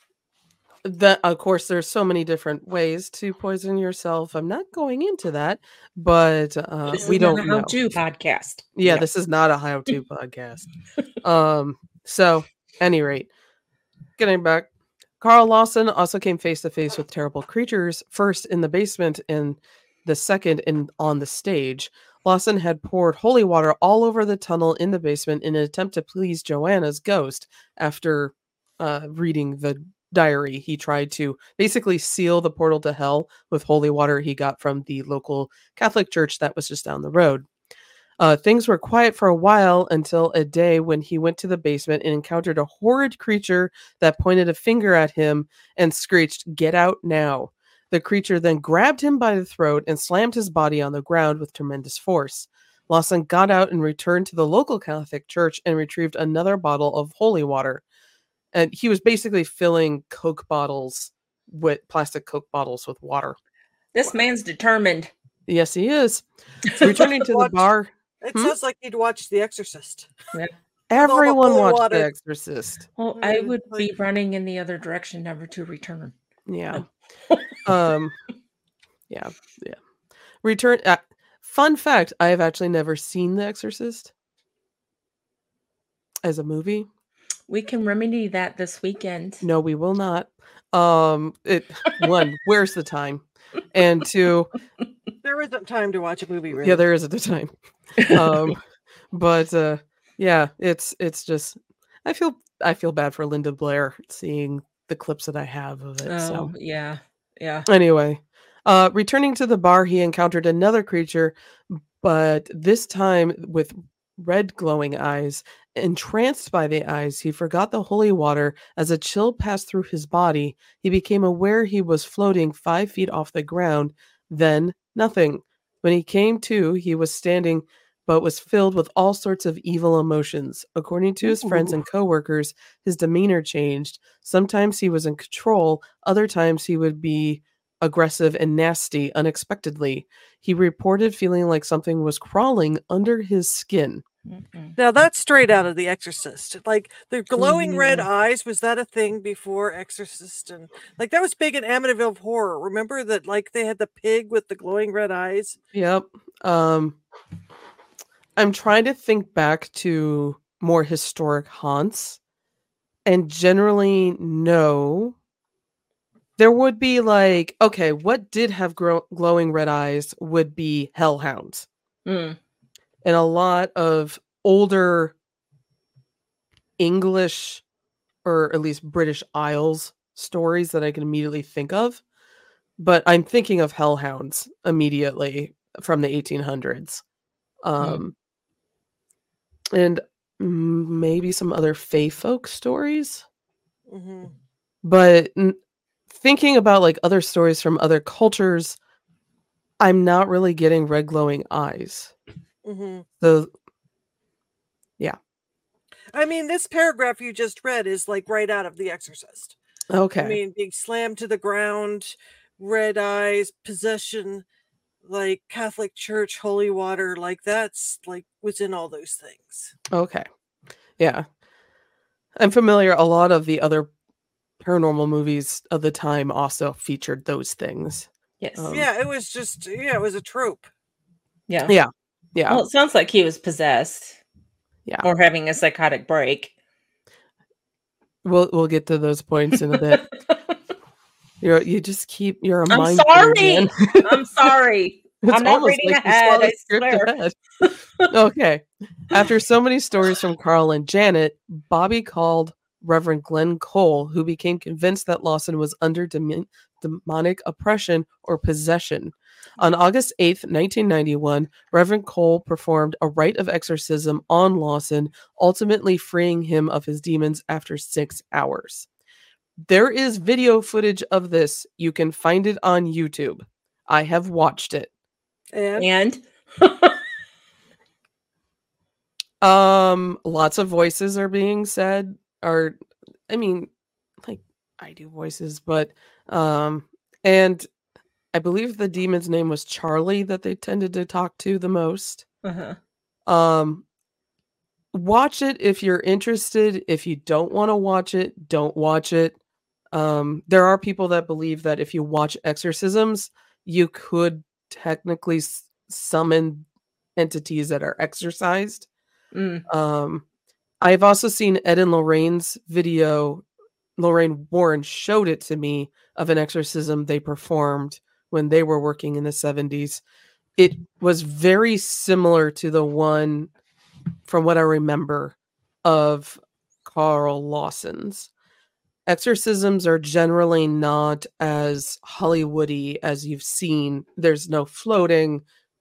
that, of course, there's so many different ways to poison yourself. I'm not going into that, but uh, this we is don't not a know. how-to podcast. Yeah, no. This is not a how-to podcast. Um, so, any rate, getting back, Carl Lawson also came face to face with terrible creatures. First in the basement, and the second in on the stage. Lawson had poured holy water all over the tunnel in the basement in an attempt to please Joanna's ghost. After uh, reading the diary, he tried to basically seal the portal to hell with holy water he got from the local Catholic church that was just down the road. Uh, things were quiet for a while until a day when he went to the basement and encountered a horrid creature that pointed a finger at him and screeched, "Get out now." The creature then grabbed him by the throat and slammed his body on the ground with tremendous force. Lawson got out and returned to the local Catholic church and retrieved another bottle of holy water. And he was basically filling Coke bottles with plastic Coke bottles with water. This man's determined. Yes, he is. So returning to the bar. It hmm? sounds like he'd watched The Exorcist. Yeah. Everyone watched water. The Exorcist. Well, I would be running in the other direction, never to return. Yeah. um. Yeah. Yeah. Return. Uh, fun fact: I have actually never seen The Exorcist as a movie. We can remedy that this weekend. No, we will not. Um, it one, where's the time? And two, there isn't time to watch a movie. Really. Yeah, there isn't the time. Um, but uh, yeah, it's it's just I feel I feel bad for Linda Blair seeing the clips that I have of it. Oh, so yeah, yeah. Anyway, uh, returning to the bar, he encountered another creature, but this time with red glowing eyes. Entranced by the eyes, he forgot the holy water. As a chill passed through his body, he became aware he was floating five feet off the ground. Then nothing. When he came to, he was standing, but was filled with all sorts of evil emotions. According to his Ooh. friends and coworkers, his demeanor changed. Sometimes he was in control. Other times he would be aggressive and nasty unexpectedly. He reported feeling like something was crawling under his skin. Mm-mm. Now that's straight out of The Exorcist. Like the glowing yeah. red eyes, was that a thing before Exorcist? And like that was big in Amityville Horror. Remember that? Like they had the pig with the glowing red eyes. Yep. Um, I'm trying to think back to more historic haunts, and generally, no. There would be like, okay, what did have grow- glowing red eyes would be hellhounds. Mm. And a lot of older English, or at least British Isles stories that I can immediately think of. But I'm thinking of hellhounds immediately from the eighteen hundreds. Um, mm. And maybe some other fae folk stories. Mm-hmm. But n- thinking about like other stories from other cultures, I'm not really getting red glowing eyes. Mm-hmm. So, yeah. I mean, this paragraph you just read is like right out of The Exorcist. Okay. I mean, being slammed to the ground, red eyes, possession, like Catholic Church, holy water, like that's like within all those things. Okay. Yeah. I'm familiar. A lot of the other paranormal movies of the time also featured those things. Yes. Um, yeah, it was just, yeah, it was a trope. Yeah. Yeah. Yeah. Well, it sounds like he was possessed. Yeah. Or having a psychotic break. We'll we'll get to those points in a bit. You're you just keep you're a I'm mind sorry. I'm sorry. It's I'm not almost reading like you ahead, saw the I script swear. ahead. Okay. After so many stories from Carl and Janet, Bobby called Reverend Glenn Cole, who became convinced that Lawson was under dem- demonic oppression or possession. On August eighth, nineteen ninety-one, Reverend Cole performed a rite of exorcism on Lawson, ultimately freeing him of his demons after six hours. There is video footage of this. You can find it on YouTube. I have watched it. And, And Um, lots of voices are being said, or I mean, like I do voices, but um, and I believe the demon's name was Charlie that they tended to talk to the most. uh-huh. Um, watch it if you're interested. If you don't want to watch it, don't watch it. Um, there are people that believe that if you watch exorcisms, you could technically s- summon entities that are exorcised. Mm. Um, I've also seen Ed and Lorraine's video. Lorraine Warren showed it to me of an exorcism they performed when they were working in the seventies. It was very similar to the one, from what I remember, of Carl Lawson's. Exorcisms are generally not as Hollywoody as you've seen. There's no floating.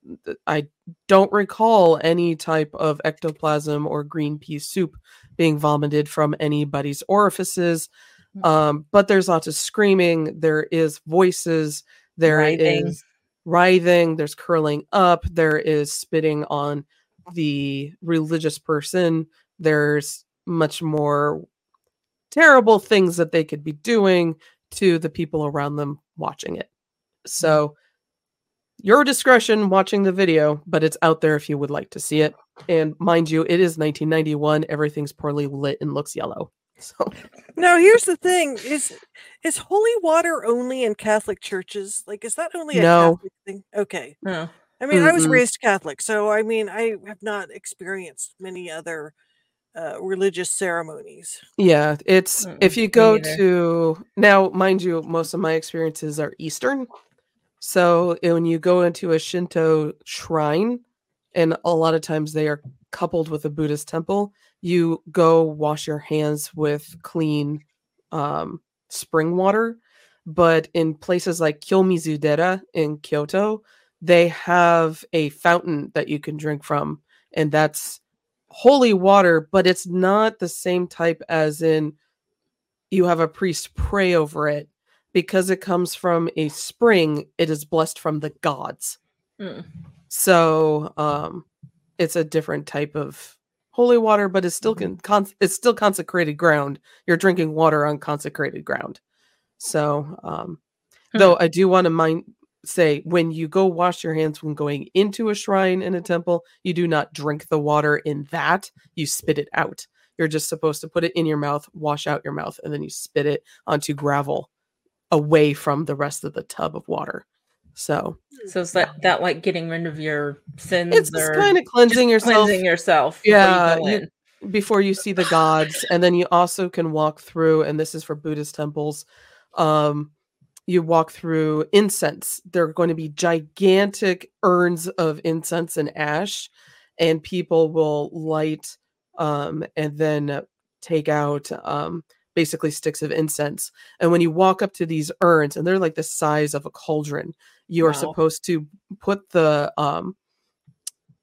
I don't recall any type of ectoplasm or green pea soup being vomited from anybody's orifices. Um, but there's lots of screaming. There is voices. There Writhing. is writhing. There's curling up. There is spitting on the religious person. There's much more terrible things that they could be doing to the people around them watching it. So your discretion watching the video, but it's out there if you would like to see it. And mind you, it is nineteen ninety-one. Everything's poorly lit and looks yellow. So now here's the thing: is is holy water only in Catholic churches? Like, is that only a No. Catholic thing? Okay. No. I mean, I was Mm-mm. raised Catholic, so I mean, I have not experienced many other uh, religious ceremonies. Yeah, it's Mm-mm, if you me go neither. to now, mind you, most of my experiences are Eastern. So when you go into a Shinto shrine, and a lot of times they are coupled with a Buddhist temple, you go wash your hands with clean um, spring water. But in places like Kyomizu-dera in Kyoto, they have a fountain that you can drink from, and that's holy water, but it's not the same type as in you have a priest pray over it. Because it comes from a spring, it is blessed from the gods. Mm. So um, it's a different type of holy water, but it's still con- con- it's still consecrated ground. You're drinking water on consecrated ground. So, um, Hmm. though I do want to mind say, when you go wash your hands when going into a shrine in a temple, you do not drink the water in that. You spit it out. You're just supposed to put it in your mouth, wash out your mouth, and then you spit it onto gravel away from the rest of the tub of water. So So is that, that like getting rid of your sins it's just or kind of cleansing just yourself. cleansing yourself Yeah, before you go you- in? before you see the gods. And then you also can walk through, and this is for Buddhist temples, um, you walk through incense. There are going to be gigantic urns of incense and ash, and people will light um, and then take out um, basically sticks of incense. And when you walk up to these urns, and they're like the size of a cauldron, you are Wow. supposed to put the um,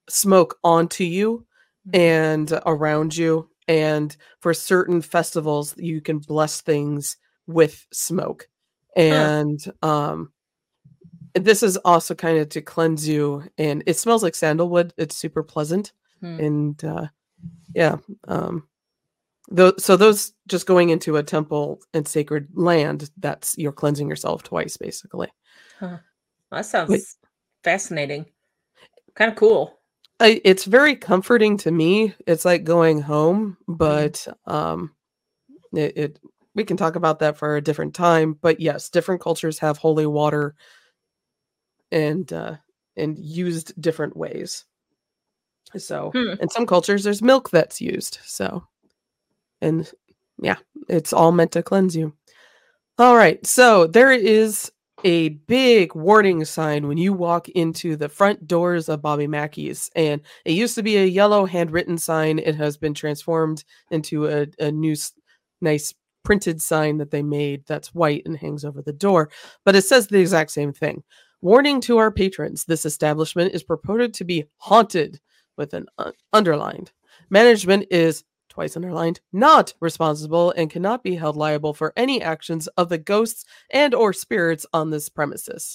smoke onto you and around you. And for certain festivals, you can bless things with smoke. And huh. um, this is also kind of to cleanse you. And it smells like sandalwood. It's super pleasant. Hmm. And uh, yeah. Um, th- so those just going into a temple and sacred land, that's you're cleansing yourself twice, basically. Huh. Well, that sounds but, fascinating. Kind of cool. I, it's very comforting to me. It's like going home, but um, it, it we can talk about that for a different time. But yes, different cultures have holy water and uh, and used different ways. So hmm. in some cultures, there's milk that's used. So, and yeah, it's all meant to cleanse you. All right, so there is a big warning sign when you walk into the front doors of Bobby Mackey's. And it used to be a yellow handwritten sign. It has been transformed into a, a new nice printed sign that they made that's white and hangs over the door. But it says the exact same thing. Warning to our patrons, this establishment is purported to be haunted with an uh, underlined. Management is twice underlined, not responsible and cannot be held liable for any actions of the ghosts and or spirits on this premises.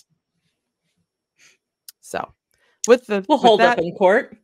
So, with the we'll with hold that, up in court.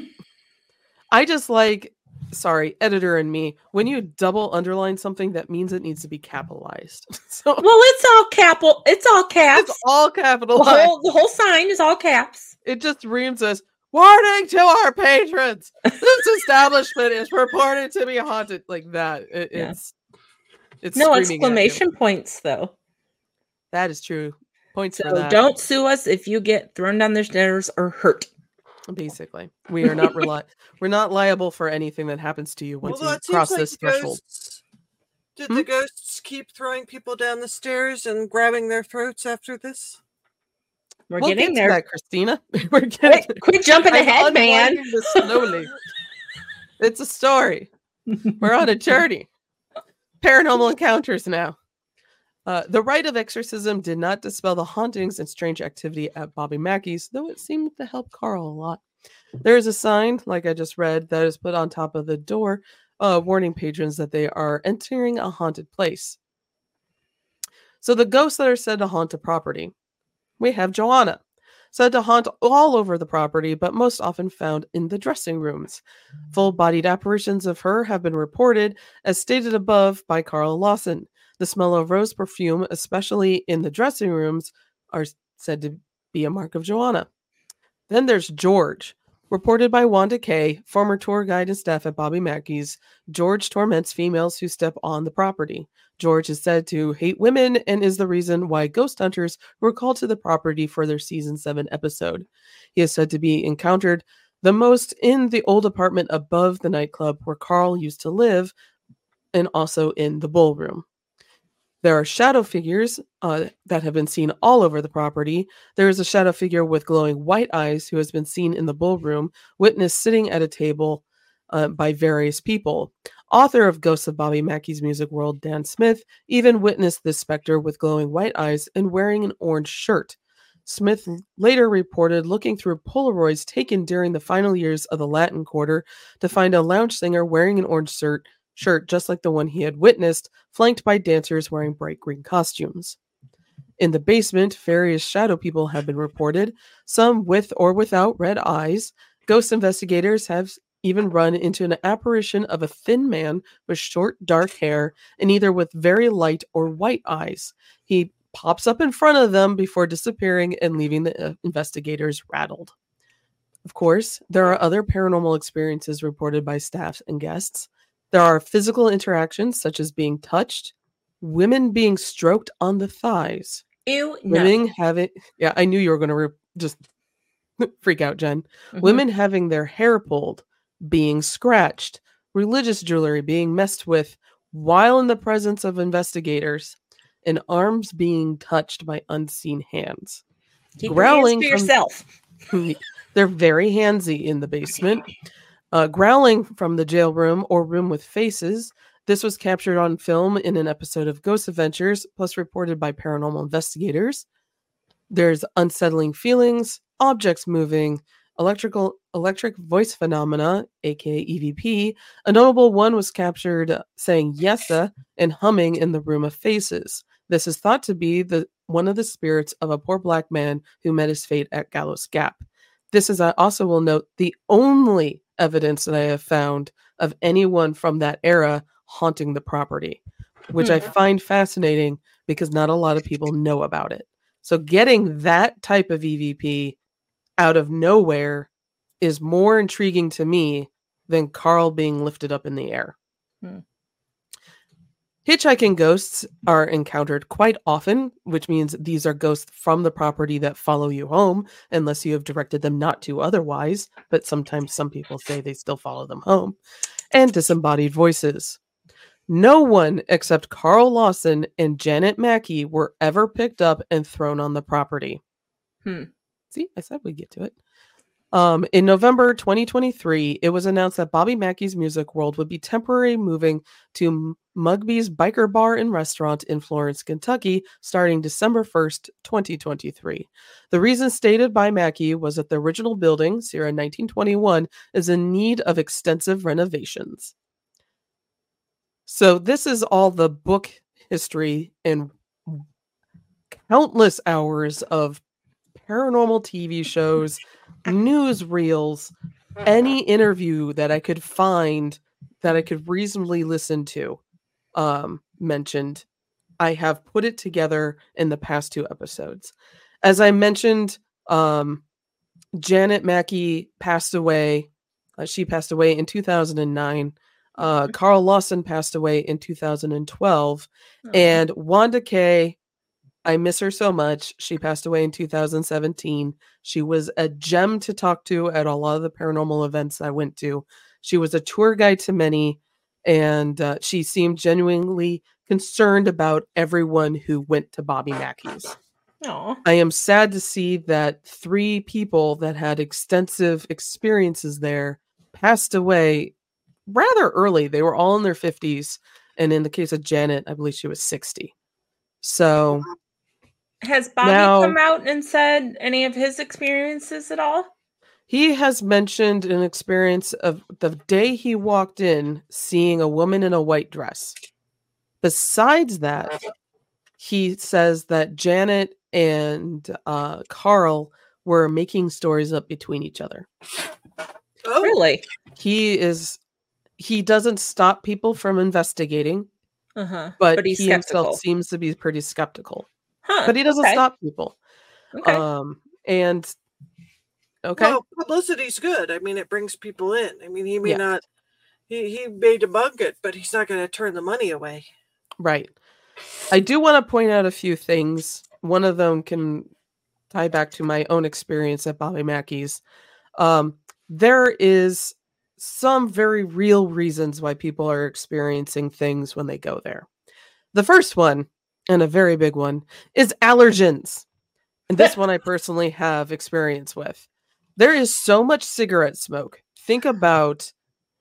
I just like, sorry, editor and me, when you double underline something, that means it needs to be capitalized. So, well, it's all capital. It's all caps. It's all capitalized. The whole, the whole sign is all caps. It just reads as, warning to our patrons, this establishment is purported to be haunted. Like that. It, yeah. It's it's no exclamation points, though. That is true. Points so for that. Don't sue us if you get thrown down the stairs or hurt. Basically, we are not reli- We're not liable for anything that happens to you once well, you cross like this threshold. Ghosts, did hmm? the ghosts keep throwing people down the stairs and grabbing their throats after this? We're we'll getting get there, that, Christina. We're getting quit, quit jumping I'm ahead, man. This slowly. It's a story. We're on a journey. Paranormal encounters now. Uh, the rite of exorcism did not dispel the hauntings and strange activity at Bobby Mackey's, though it seemed to help Carl a lot. There is a sign, like I just read, that is put on top of the door, uh, warning patrons that they are entering a haunted place. So the ghosts that are said to haunt a property. We have Joanna, said to haunt all over the property, but most often found in the dressing rooms. Full-bodied apparitions of her have been reported, as stated above by Carl Lawson. The smell of rose perfume, especially in the dressing rooms, are said to be a mark of Joanna. Then there's George. Reported by Wanda Kay, former tour guide and staff at Bobby Mackey's, George torments females who step on the property. George is said to hate women and is the reason why ghost hunters were called to the property for their season seven episode. He is said to be encountered the most in the old apartment above the nightclub where Carl used to live, and also in the ballroom. There are shadow figures uh, that have been seen all over the property. There is a shadow figure with glowing white eyes who has been seen in the ballroom, witnessed sitting at a table uh, by various people. Author of Ghosts of Bobby Mackey's Music World, Dan Smith, even witnessed this specter with glowing white eyes and wearing an orange shirt. Smith later reported looking through Polaroids taken during the final years of the Latin Quarter to find a lounge singer wearing an orange shirt, shirt just like the one he had witnessed, flanked by dancers wearing bright green costumes. In the basement, various shadow people have been reported, some with or without red eyes. Ghost investigators have even run into an apparition of a thin man with short, dark hair and either with very light or white eyes. He pops up in front of them before disappearing and leaving the investigators rattled. Of course, there are other paranormal experiences reported by staff and guests. There are physical interactions such as being touched, women being stroked on the thighs. Ew, no. Women having, yeah, I knew you were going to re- just freak out, Jen. Mm-hmm. Women having their hair pulled, being scratched, religious jewelry being messed with while in the presence of investigators, and arms being touched by unseen hands. Keep growling your hands to yourself. From, they're very handsy in the basement. Uh, growling from the jail room or room with faces. This was captured on film in an episode of Ghost Adventures, plus reported by paranormal investigators. There's unsettling feelings, objects moving, electrical electric voice phenomena, aka E V P. A notable one was captured saying "yesa" and humming in the room of faces. This is thought to be the one of the spirits of a poor black man who met his fate at Gallows Gap. This is, I also will note, the only evidence that I have found of anyone from that era haunting the property, which I find fascinating because not a lot of people know about it. So getting that type of E V P out of nowhere is more intriguing to me than Carl being lifted up in the air. Hmm. Hitchhiking ghosts are encountered quite often, which means these are ghosts from the property that follow you home, unless you have directed them not to otherwise, but sometimes some people say they still follow them home, and disembodied voices. No one except Carl Lawson and Janet Mackey were ever picked up and thrown on the property. Hmm. See, I said we'd get to it. Um, in November twenty twenty-three, it was announced that Bobby Mackey's Music World would be temporarily moving to Mugby's Biker Bar and Restaurant in Florence, Kentucky, starting December first, twenty twenty-three. The reason stated by Mackey was that the original building, circa nineteen twenty-one, is in need of extensive renovations. So this is all the book history and countless hours of paranormal T V shows, newsreels, any interview that I could find that I could reasonably listen to um, mentioned. I have put it together in the past two episodes. As I mentioned, um, Janet Mackey passed away. Uh, she passed away in two thousand nine. Uh, Carl Lawson passed away in two thousand twelve. Oh. And Wanda Kay, I miss her so much. She passed away in two thousand seventeen. She was a gem to talk to at a lot of the paranormal events I went to. She was a tour guide to many, and uh, she seemed genuinely concerned about everyone who went to Bobby Mackey's. Aw. I am sad to see that three people that had extensive experiences there passed away rather early. They were all in their fifties. And in the case of Janet, I believe she was sixty. So Has Bobby now, come out and said any of his experiences at all? he has mentioned an experience of the day he walked in, seeing a woman in a white dress. Besides that, he says that Janet and uh, Carl were making stories up between each other. Oh, Really? He is, he doesn't stop people from investigating, Uh-huh. but, But he's he skeptical. himself seems to be pretty skeptical. Huh. But he doesn't okay. stop people. Okay. Um, and okay, Well, publicity's good. I mean, it brings people in. I mean, he may Yeah. not, he, he may debunk it, but he's not going to turn the money away. right. I do want to point out a few things. One of them can tie back to my own experience at Bobby Mackey's. Um, there is some very real reasons why people are experiencing things when they go there. The first one, and a very big one, is allergens. And this one I personally have experience with. There is so much cigarette smoke. Think about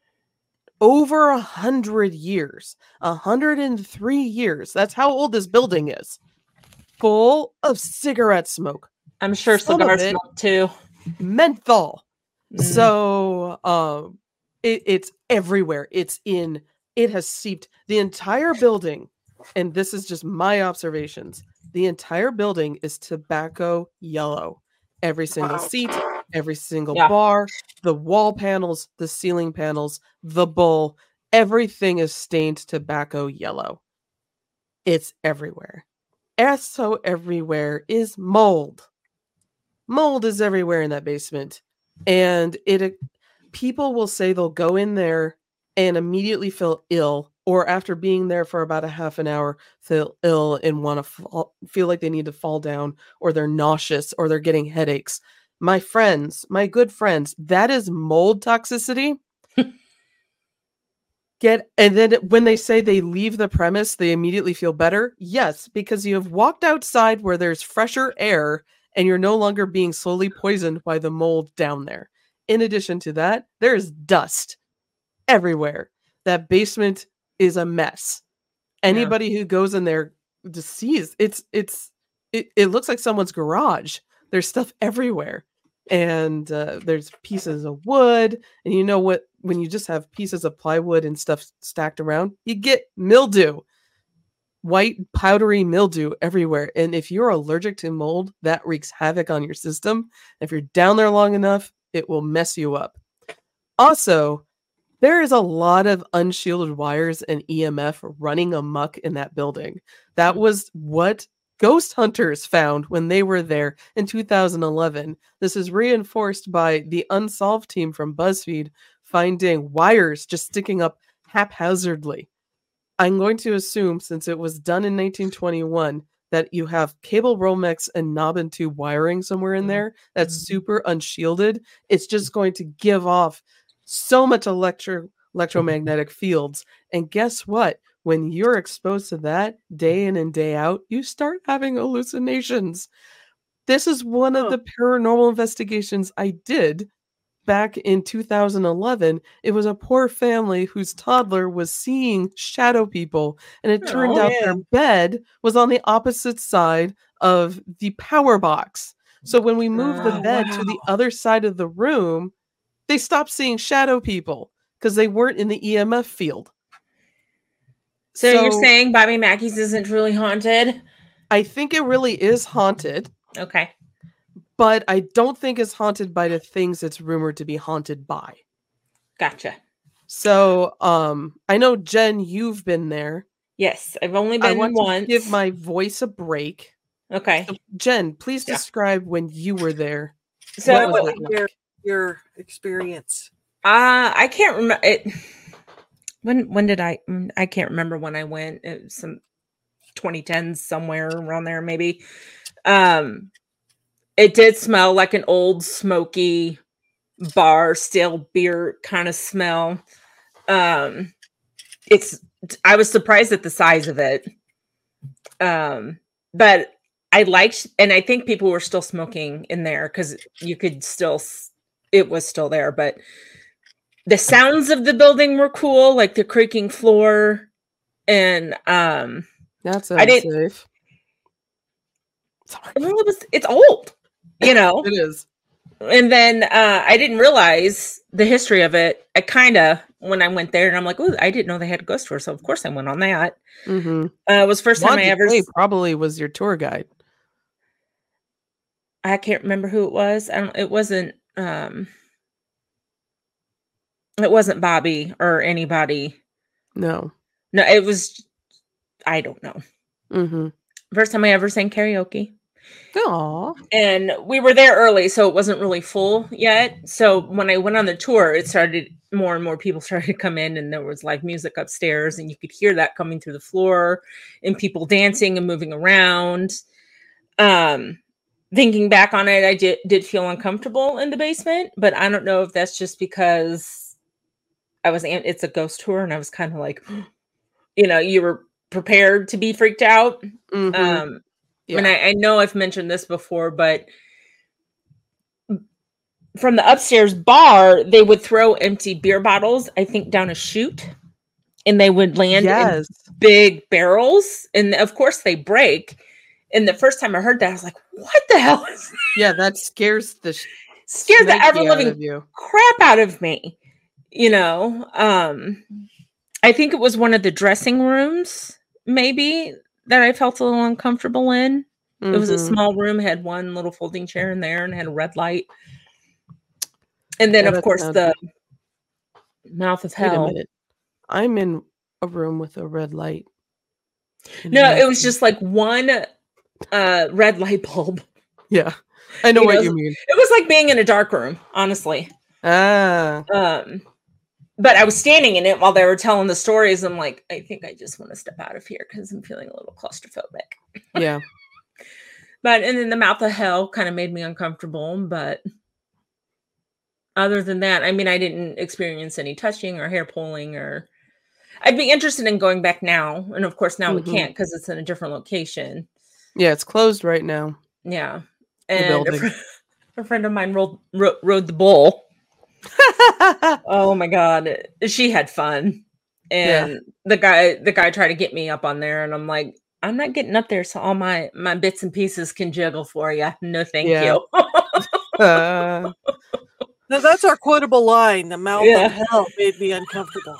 over a hundred years, a hundred and three years. That's how old this building is. Full of cigarette smoke, I'm sure some of cigars it- smoke too. menthol. Mm. So um, it, it's everywhere. It's in, it has seeped the entire building. And this is just my observations. The entire building is tobacco yellow. Every single seat, every single Yeah. bar, the wall panels, the ceiling panels, the bowl, everything is stained tobacco yellow. It's everywhere. Also everywhere is mold. Mold is everywhere in that basement. And it people will say they'll go in there and immediately feel ill, or after being there for about a half an hour, feel ill and want to fall, feel like they need to fall down, or they're nauseous, or they're getting headaches. My friends, my good friends, that is mold toxicity. Get and then when they say they leave the premise, they immediately feel better. Yes, because you have walked outside where there's fresher air and you're no longer being slowly poisoned by the mold down there. In addition to that, there's dust everywhere. That basement is a mess. Anybody who goes in there just sees it's it's it, it looks like someone's garage. There's stuff everywhere. and uh, there's pieces of wood, and you know what, when you just have pieces of plywood and stuff stacked around, you get mildew, white powdery mildew everywhere. And if you're allergic to mold, that wreaks havoc on your system. If you're down there long enough, it will mess you up. Also, there is a lot of unshielded wires and E M F running amok in that building. That was what ghost hunters found when they were there in two thousand eleven. This is reinforced by the Unsolved team from BuzzFeed finding wires just sticking up haphazardly. I'm going to assume, since it was done in nineteen twenty-one, that you have cable Romex and knob and tube wiring somewhere in there that's super unshielded. It's just going to give off so much electro electromagnetic fields. And guess what? When you're exposed to that day in and day out, you start having hallucinations. This is one of the paranormal investigations I did back in two thousand eleven. It was a poor family whose toddler was seeing shadow people, and it turned Oh, out man. their bed was on the opposite side of the power box. So when we moved the Oh, bed to the other side of the room, they stopped seeing shadow people because they weren't in the E M F field. So, you're saying Bobby Mackey's isn't really haunted? I think it really is haunted, Okay. but I don't think it's haunted by the things it's rumored to be haunted by. Gotcha. So, um, I know, Jen, you've been there. Yes, I've only I been want once. to give my voice a break. Okay. So, Jen, please Yeah. describe when you were there. So What was What that was your, like? your experience? Uh, I can't remember it. When when did I? mm, I can't remember when I went. It was some twenty tens, somewhere around there, maybe. Um, it did smell like an old smoky bar, stale beer kind of smell. Um, it's. I was surprised at the size of it. Um, but I liked, and I think people were still smoking in there because you could still. s- It was still there, but the sounds of the building were cool, like the creaking floor, and um, That's I didn't- unsafe. Sorry. well, it was it's old, you know. It is. And then uh, I didn't realize the history of it. I kind of when I went there, and I'm like, oh, I didn't know they had a ghost tour, so of course I went on that. Mm-hmm. Uh, it was the first time I Monty ever. Clay s- probably was your tour guide. I can't remember who it was. I don't. It wasn't. Um, it wasn't Bobby or anybody. No. No, it was. I don't know. Mm-hmm. First time I ever sang karaoke. Aw. And we were there early, so it wasn't really full yet. So when I went on the tour, it started more and more people started to come in, and there was live music upstairs, and you could hear that coming through the floor, and people dancing and moving around. Um, thinking back on it, I did did feel uncomfortable in the basement, but I don't know if that's just because I was. an- It's a ghost tour, and I was kind of like, you know, you were prepared to be freaked out. Mhm. Um, Yeah. and I, I know I've mentioned this before, but from the upstairs bar, they would throw empty beer bottles, I think, down a chute, and they would land Yes. in big barrels. And of course, they break. And the first time I heard that, I was like, what the hell is that? Yeah, that scares the sh- Scared the snakey ever out living of you. crap out of me. You know, um, I think it was one of the dressing rooms, maybe, that I felt a little uncomfortable in. It was a Mhm. small room, had one little folding chair in there, and had a red light. And then, Yeah, of that course, sounds- the mouth of Wait a hell. minute. I'm in a room with a red light. No, it was just like one uh, red light bulb. Yeah. I know you what know, you mean. It was like being in a dark room, honestly. Ah. Um, but I was standing in it while they were telling the stories. I'm like, I think I just want to step out of here because I'm feeling a little claustrophobic. Yeah. But and then the mouth of hell kind of made me uncomfortable. But other than that, I mean, I didn't experience any touching or hair pulling. Or I'd be interested in going back now, and of course now Mhm. we can't because it's in a different location. Yeah, it's closed right now. Yeah, The and a, building. fr- a friend of mine rolled, ro- rode the bull. Oh my god, she had fun, and Yeah. the guy the guy tried to get me up on there, and I'm like, I'm not getting up there so all my my bits and pieces can jiggle for you. No, thank Yeah. you. Uh, Now that's our quotable line. The mouth Yeah. of hell made me uncomfortable.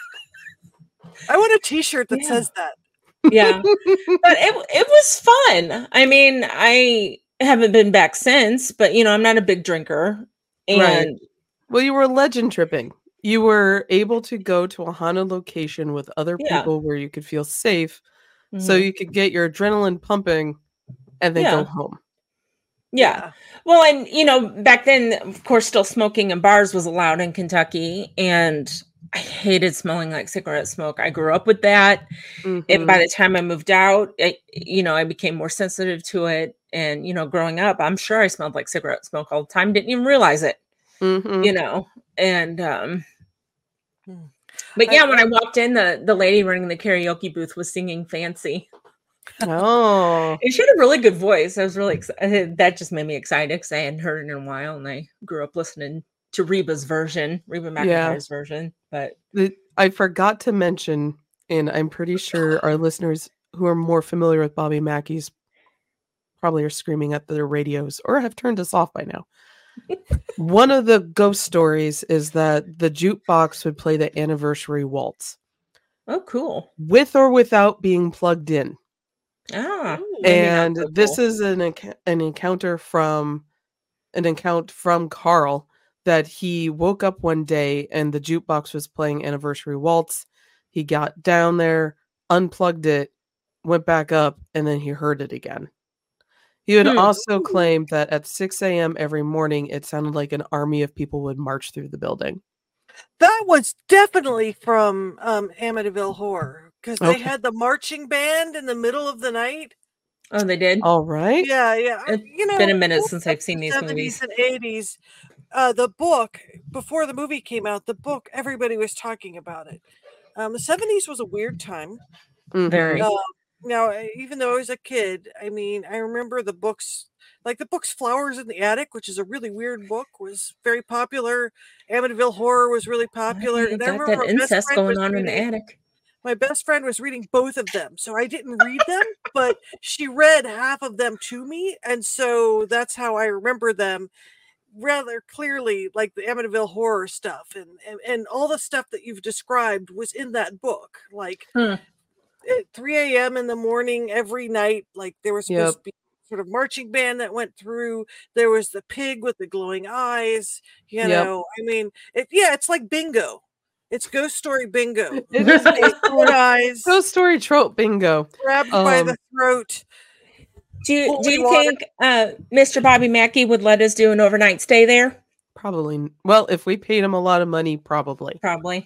I want a T-shirt that Yeah. says that. Yeah. But it it was fun. I mean, I haven't been back since, but you know, I'm not a big drinker. Right. And well, you were legend tripping. You were able to go to a haunted location with other Yeah. people where you could feel safe, so Mhm. you could get your adrenaline pumping, and then go Yeah. home. Yeah. Yeah. Well, and you know, back then, of course, still smoking in bars was allowed in Kentucky, and I hated smelling like cigarette smoke. I grew up with that, and Mhm. by the time I moved out, I, you know, I became more sensitive to it. And you know, growing up, I'm sure I smelled like cigarette smoke all the time. Didn't even realize it, Mhm. you know. And um, Hmm. but I- yeah, when I walked in, the the lady running the karaoke booth was singing "Fancy." Oh, And she had a really good voice. I was really excited. That just made me excited because I hadn't heard it in a while, and I grew up listening to Reba's version, Reba Yeah. McEntire's version. But the, I forgot to mention, and I'm pretty sure our listeners who are more familiar with Bobby Mackey's probably are screaming at their radios or have turned us off by now. One of the ghost stories is that the jukebox would play the anniversary waltz oh, cool. with or without being plugged in. Ah, Ooh. maybe not And so this cool. is an enc- an encounter from an account from Carl that he woke up one day and the jukebox was playing Anniversary Waltz. He got down there, unplugged it, went back up, and then he heard it again. He would Hmm. also claim that at six a.m. every morning, it sounded like an army of people would march through the building. That was definitely from um, Amityville Horror because they Okay. had the marching band in the middle of the night. Oh, they did. All right. Yeah, yeah. I- It's you know, been a minute going since back I've to seen the these seventies movies. and eighties. Uh, the book before the movie came out, the book everybody was talking about it. Um, the seventies was a weird time. Mhm. Very. Uh, now, uh, even though I was a kid, I mean, I remember the books, like the books "Flowers in the Attic," which is a really weird book, was very popular. Amityville Horror was really popular, They and I got remember that my best incest friend going was on in the reading. attic. My best friend was reading both of them, so I didn't read them, but she read half of them to me, and so that's how I remember them rather clearly, like the Amityville Horror stuff, and and, and all the stuff that you've described was in that book. Like Hmm. at three a.m. in the morning every night, like there was supposed Yep. to be sort of marching band that went through. There was the pig with the glowing eyes. You Yep. know, I mean, it, yeah, it's like bingo. It's ghost story bingo. It is Eight ghost story, eyes, ghost story trope bingo. grabbed by the Um, throat. Do you, do Holy you water. think uh, Mister Bobby Mackey would let us do an overnight stay there? probably. n- Well, if we paid him a lot of money, probably. Probably.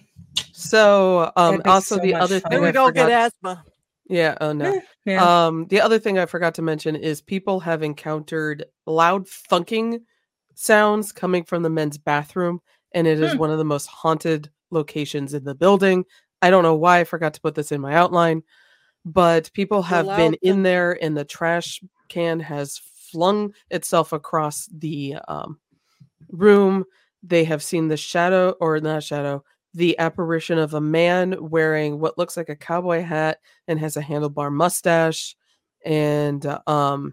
So, um, That'd be also so the much other fun. thing And I we'd all get forgot. asthma. Yeah. Oh no. Eh, yeah. Um, the other thing I forgot to mention is people have encountered loud thunking sounds coming from the men's bathroom, and it is Hmm. one of the most haunted locations in the building. I don't know why I forgot to put this in my outline, but people The have loud been in thunking. there, and the trash can has flung itself across the um, room. They have seen the shadow, or not shadow, the apparition of a man wearing what looks like a cowboy hat and has a handlebar mustache, and uh, um,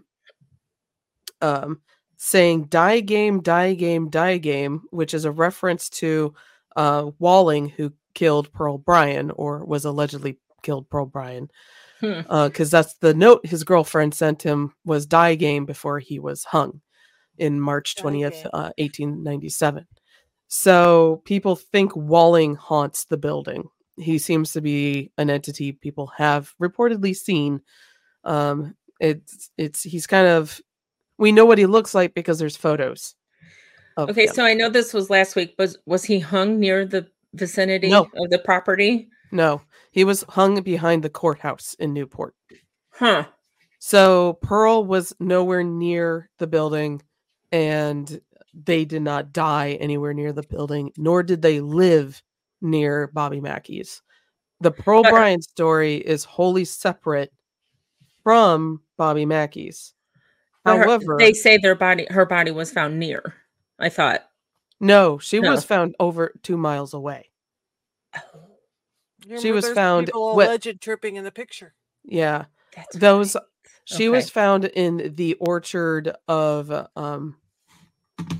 um, saying "die game, die game, die game," which is a reference to uh, Walling, who killed Pearl Bryan, or was allegedly killed Pearl Bryan, Hmm. because that's the note his girlfriend sent him, was "die game" before he was hung in March Die twentieth, game. uh, eighteen ninety-seven. So people think Walling haunts the building. He seems to be an entity people have reportedly seen. Um, it's it's he's kind of, we know what he looks like because there's photos of Okay, him. so I know this was last week, but was he hung near the vicinity No. of the property? No, he was hung behind the courthouse in Newport. Huh. So Pearl was nowhere near the building, and they did not die anywhere near the building, nor did they live near Bobby Mackey's. The Pearl But- Bryan story is wholly separate from Bobby Mackey's. But her- However, they say their body, her body was found near. I thought. no, she No. was found over two miles away. You She remember was there's found people all what- legend tripping in the picture. Yeah, That's those. right. She was Okay. found in the orchard of um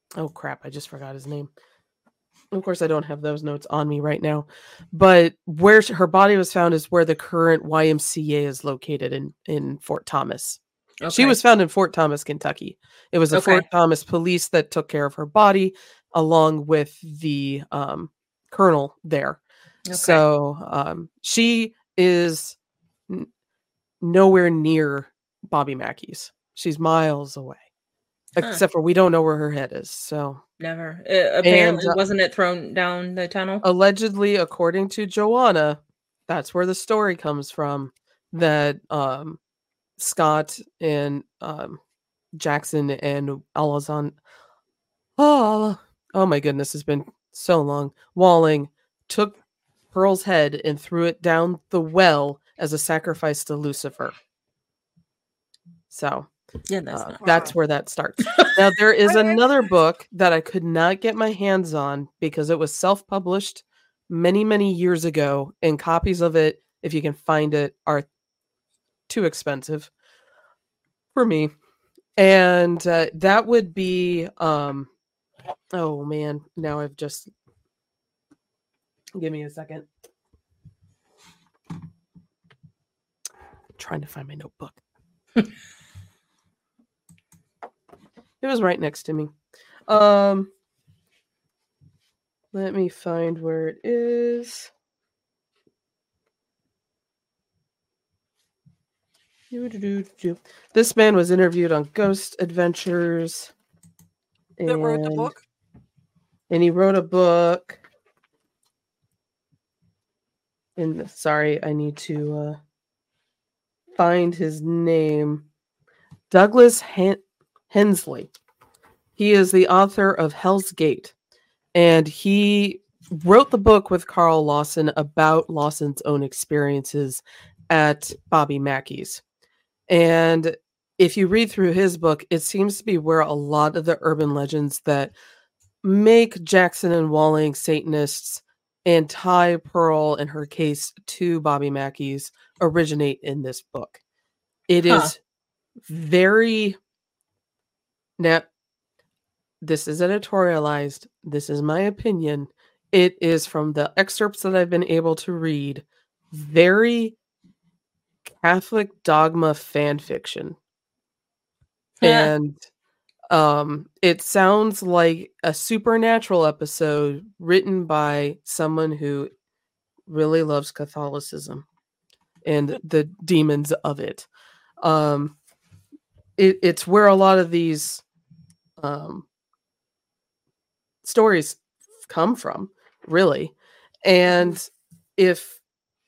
oh crap, I just forgot his name. Of course, I don't have those notes on me right now, but where her body was found is where the current Y M C A is located in, in Fort Thomas. Okay. She was found in Fort Thomas, Kentucky. It was the okay. Fort Thomas police that took care of her body along with the um, colonel there. Okay. So um, she is n- nowhere near Bobby Mackey's. She's miles away. Huh. Except for we don't know where her head is. So never. Uh, apparently, and, uh, wasn't it thrown down the tunnel? Allegedly, according to Joanna, that's where the story comes from. That um, Scott and um, Jackson and Alazan. Oh, oh my goodness, it's been so long. Walling took Pearl's head and threw it down the well as a sacrifice to Lucifer. So. Yeah, that's, uh, that's where that starts. Now, there is another book that I could not get my hands on because it was self-published many, many years ago, and copies of it, if you can find it, are too expensive for me. And uh, that would be, um, oh man, now I've just, give me a second. I'm trying to find my notebook. It was right next to me. Um, let me find where it is. This man was interviewed on Ghost Adventures. That and, wrote the book? And he wrote a book. And sorry, I need to uh, find his name. Douglas Hen- Hensley. He is the author of Hell's Gate, and he wrote the book with Carl Lawson about Lawson's own experiences at Bobby Mackey's. And if you read through his book, it seems to be where a lot of the urban legends that make Jackson and Walling Satanists and tie Pearl and her case to Bobby Mackey's originate in this book. It huh. is very... Now, this is editorialized. This is my opinion. It is from the excerpts that I've been able to read. Very Catholic dogma fan fiction. Yeah. And um, it sounds like a supernatural episode written by someone who really loves Catholicism and the demons of it. Um, it it's where a lot of these um, stories come from, really. And if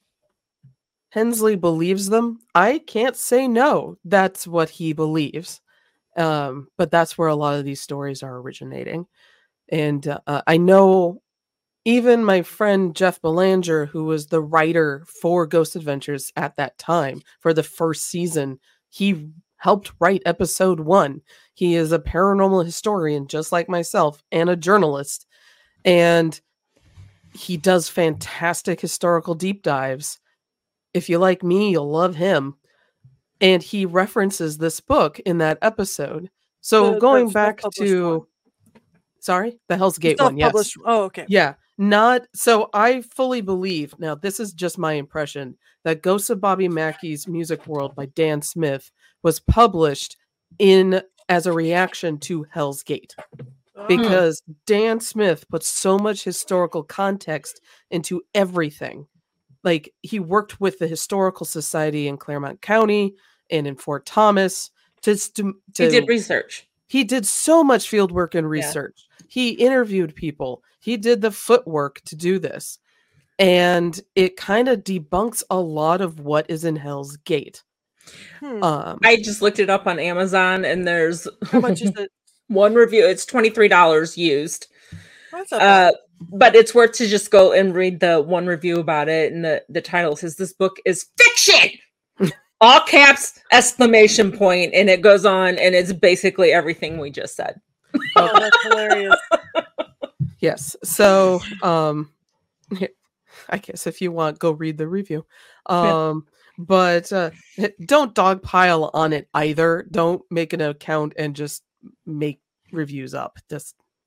Hensley believes them, I can't say no. That's what he believes. Um, but that's where a lot of these stories are originating. And uh, I know even my friend Jeff Belanger, who was the writer for Ghost Adventures at that time, for the first season, he helped write episode one. He is a paranormal historian, just like myself, and a journalist. And he does fantastic historical deep dives. If you like me, you'll love him. And he references this book in that episode. So the, going the back to... One. Sorry? The Hell's Gate one, yes. Oh, okay. Yeah. Not... So I fully believe, now this is just my impression, that Ghosts of Bobby Mackey's Music World by Dan Smith was published in as a reaction to Hell's Gate. Because oh. Dan Smith puts so much historical context into everything. Like, he worked with the Historical Society in Claremont County and in Fort Thomas. To, to, to, he did research. He did so much field work and research. Yeah. He interviewed people. He did the footwork to do this. And it kind of debunks a lot of what is in Hell's Gate. Hmm. Um, I just looked it up on Amazon, and there's... How much is it? One review. It's twenty-three dollars used. That's uh, but it's worth to just go and read the one review about it. And the, the title says, "This book is fiction!" All caps, exclamation point. And it goes on, and it's basically everything we just said. Oh, that's hilarious. Yes. So, um, I guess if you want, go read the review. Um, yeah. But uh, don't dogpile on it either. Don't make an account and just make reviews up. Just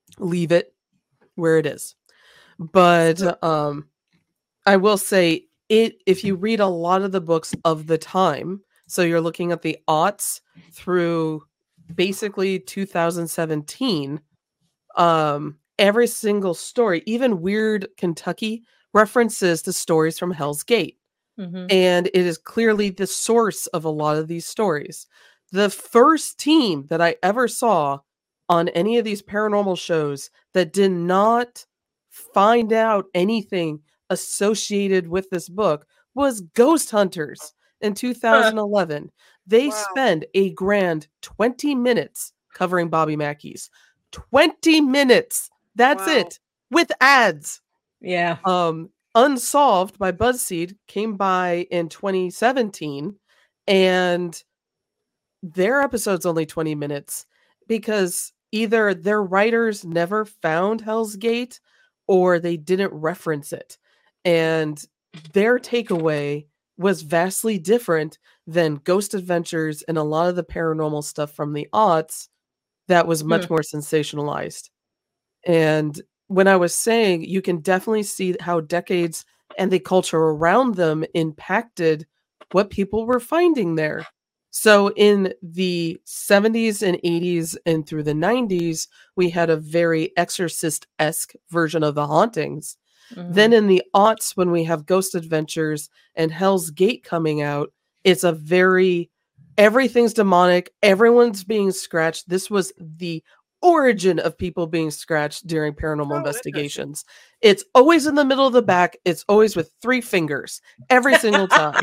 leave it where it is. But um, I will say it, if you read a lot of the books of the time, so you're looking at the aughts through basically two thousand seventeen, um, every single story, even Weird Kentucky, references the stories from Hell's Gate. Mm-hmm. And it is clearly the source of a lot of these stories. The first team that I ever saw on any of these paranormal shows that did not find out anything associated with this book was Ghost Hunters in two thousand eleven. They Wow. spend a grand twenty minutes covering Bobby Mackey's. twenty minutes. That's Wow. it. With ads. Yeah. Um, Unsolved by BuzzFeed came by in twenty seventeen, and their episode's only twenty minutes because either their writers never found Hell's Gate or they didn't reference it. And their takeaway was vastly different than Ghost Adventures and a lot of the paranormal stuff from the aughts that was much Hmm. more sensationalized. And when I was saying, you can definitely see how decades and the culture around them impacted what people were finding there. So in the seventies and eighties and through the nineties, we had a very Exorcist-esque version of the hauntings. Mhm. Then in the aughts, when we have Ghost Adventures and Hell's Gate coming out, it's a very, everything's demonic, everyone's being scratched. This was the origin of people being scratched during paranormal Oh, investigations. It's always in the middle of the back. It's always with three fingers every single time.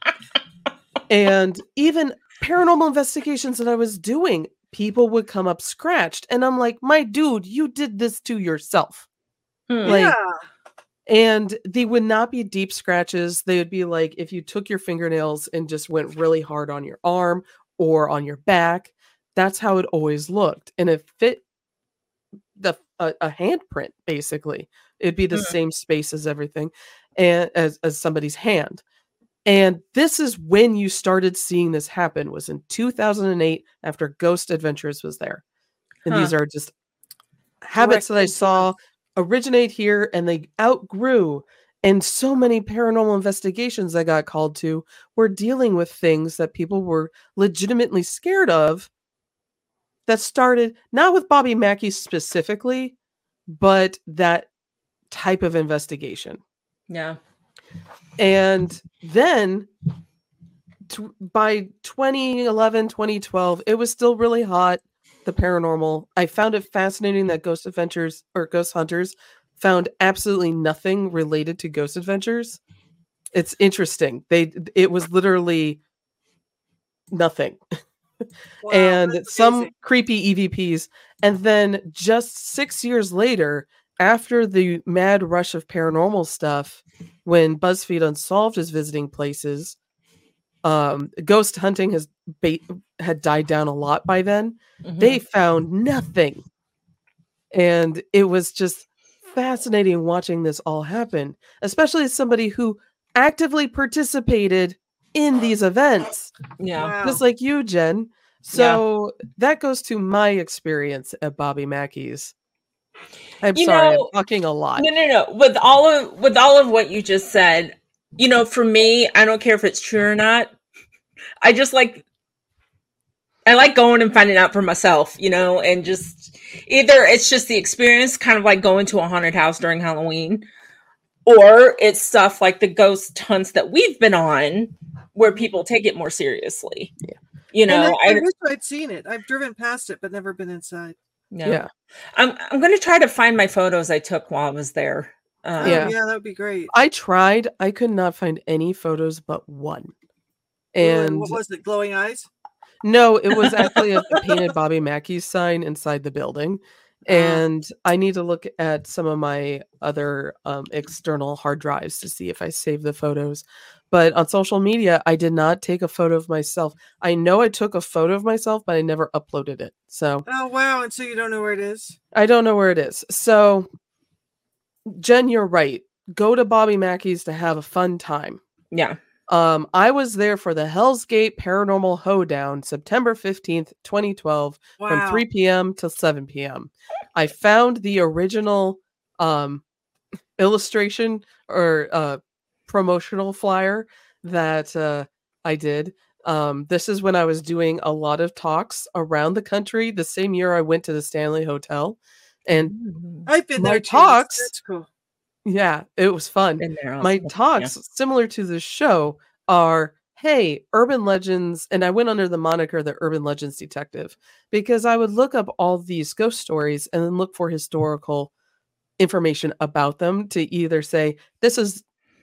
And even paranormal investigations that I was doing, people would come up scratched. And I'm like, my dude, you did this to yourself. Hmm. Like, yeah. and they would not be deep scratches. They would be like if you took your fingernails and just went really hard on your arm or on your back. That's how it always looked. And it fit the a, a handprint, basically. It'd be the Hmm. same space as everything and as, as somebody's hand. And this is when you started seeing this happen, was in two thousand eight after Ghost Adventures was there. And Huh. these are just habits that I influence. saw originate here and they outgrew. And so many paranormal investigations I got called to were dealing with things that people were legitimately scared of that started not with Bobby Mackey specifically, but that type of investigation. Yeah. And then t- by twenty eleven, twenty twelve, it was still really hot, the paranormal. I found it fascinating that Ghost Adventures or Ghost Hunters found absolutely nothing related to Ghost Adventures. It's interesting. They it was literally nothing. Wow, and that's some amazing. creepy E V Ps. And then just six years later, after the mad rush of paranormal stuff, when BuzzFeed Unsolved is visiting places, um, ghost hunting has ba- had died down a lot by then. Mhm. They found nothing. And it was just fascinating watching this all happen, especially as somebody who actively participated in these events. Yeah. Wow. Just like you, Jen. So that goes to my experience at Bobby Mackey's. I'm You sorry, know- I'm talking a lot. No, no, no. With all of with all of what you just said, you know, for me, I don't care if it's true or not. I just like I like going and finding out for myself, you know, and just either it's just the experience, kind of like going to a haunted house during Halloween, or it's stuff like the ghost hunts that we've been on where people take it more seriously. Yeah. You And know, I, I I, wish I'd seen it. I've driven past it, but never been inside. no. Yeah. I'm I'm gonna try to find my photos I took while I was there. Um, Oh, Yeah. yeah, that would be great. I tried. I could not find any photos but one. Really, And what was it? Glowing eyes? no, it was actually a painted Bobby Mackey's sign inside the building. Ah. And I need to look at some of my other um, external hard drives to see if I save the photos. But on social media, I did not take a photo of myself. I know I took a photo of myself, but I never uploaded it. So Oh, wow. And so you don't know where it is? I don't know where it is. So, Jen, you're right. Go to Bobby Mackey's to have a fun time. yeah. Um, I was there for the Hell's Gate Paranormal Hoedown, September fifteenth, twenty twelve, Wow. from three p.m. till seven p.m. I found the original um, illustration or uh, promotional flyer that uh, I did. Um, this is when I was doing a lot of talks around the country. The same year I went to the Stanley Hotel, and Mm. I've been my there too. talks. That's cool. Yeah, it was fun. Been there My also, talks, similar to the show, are hey, urban legends, and I went under the moniker the Urban Legends Detective because I would look up all these ghost stories and then look for historical information about them to either say this is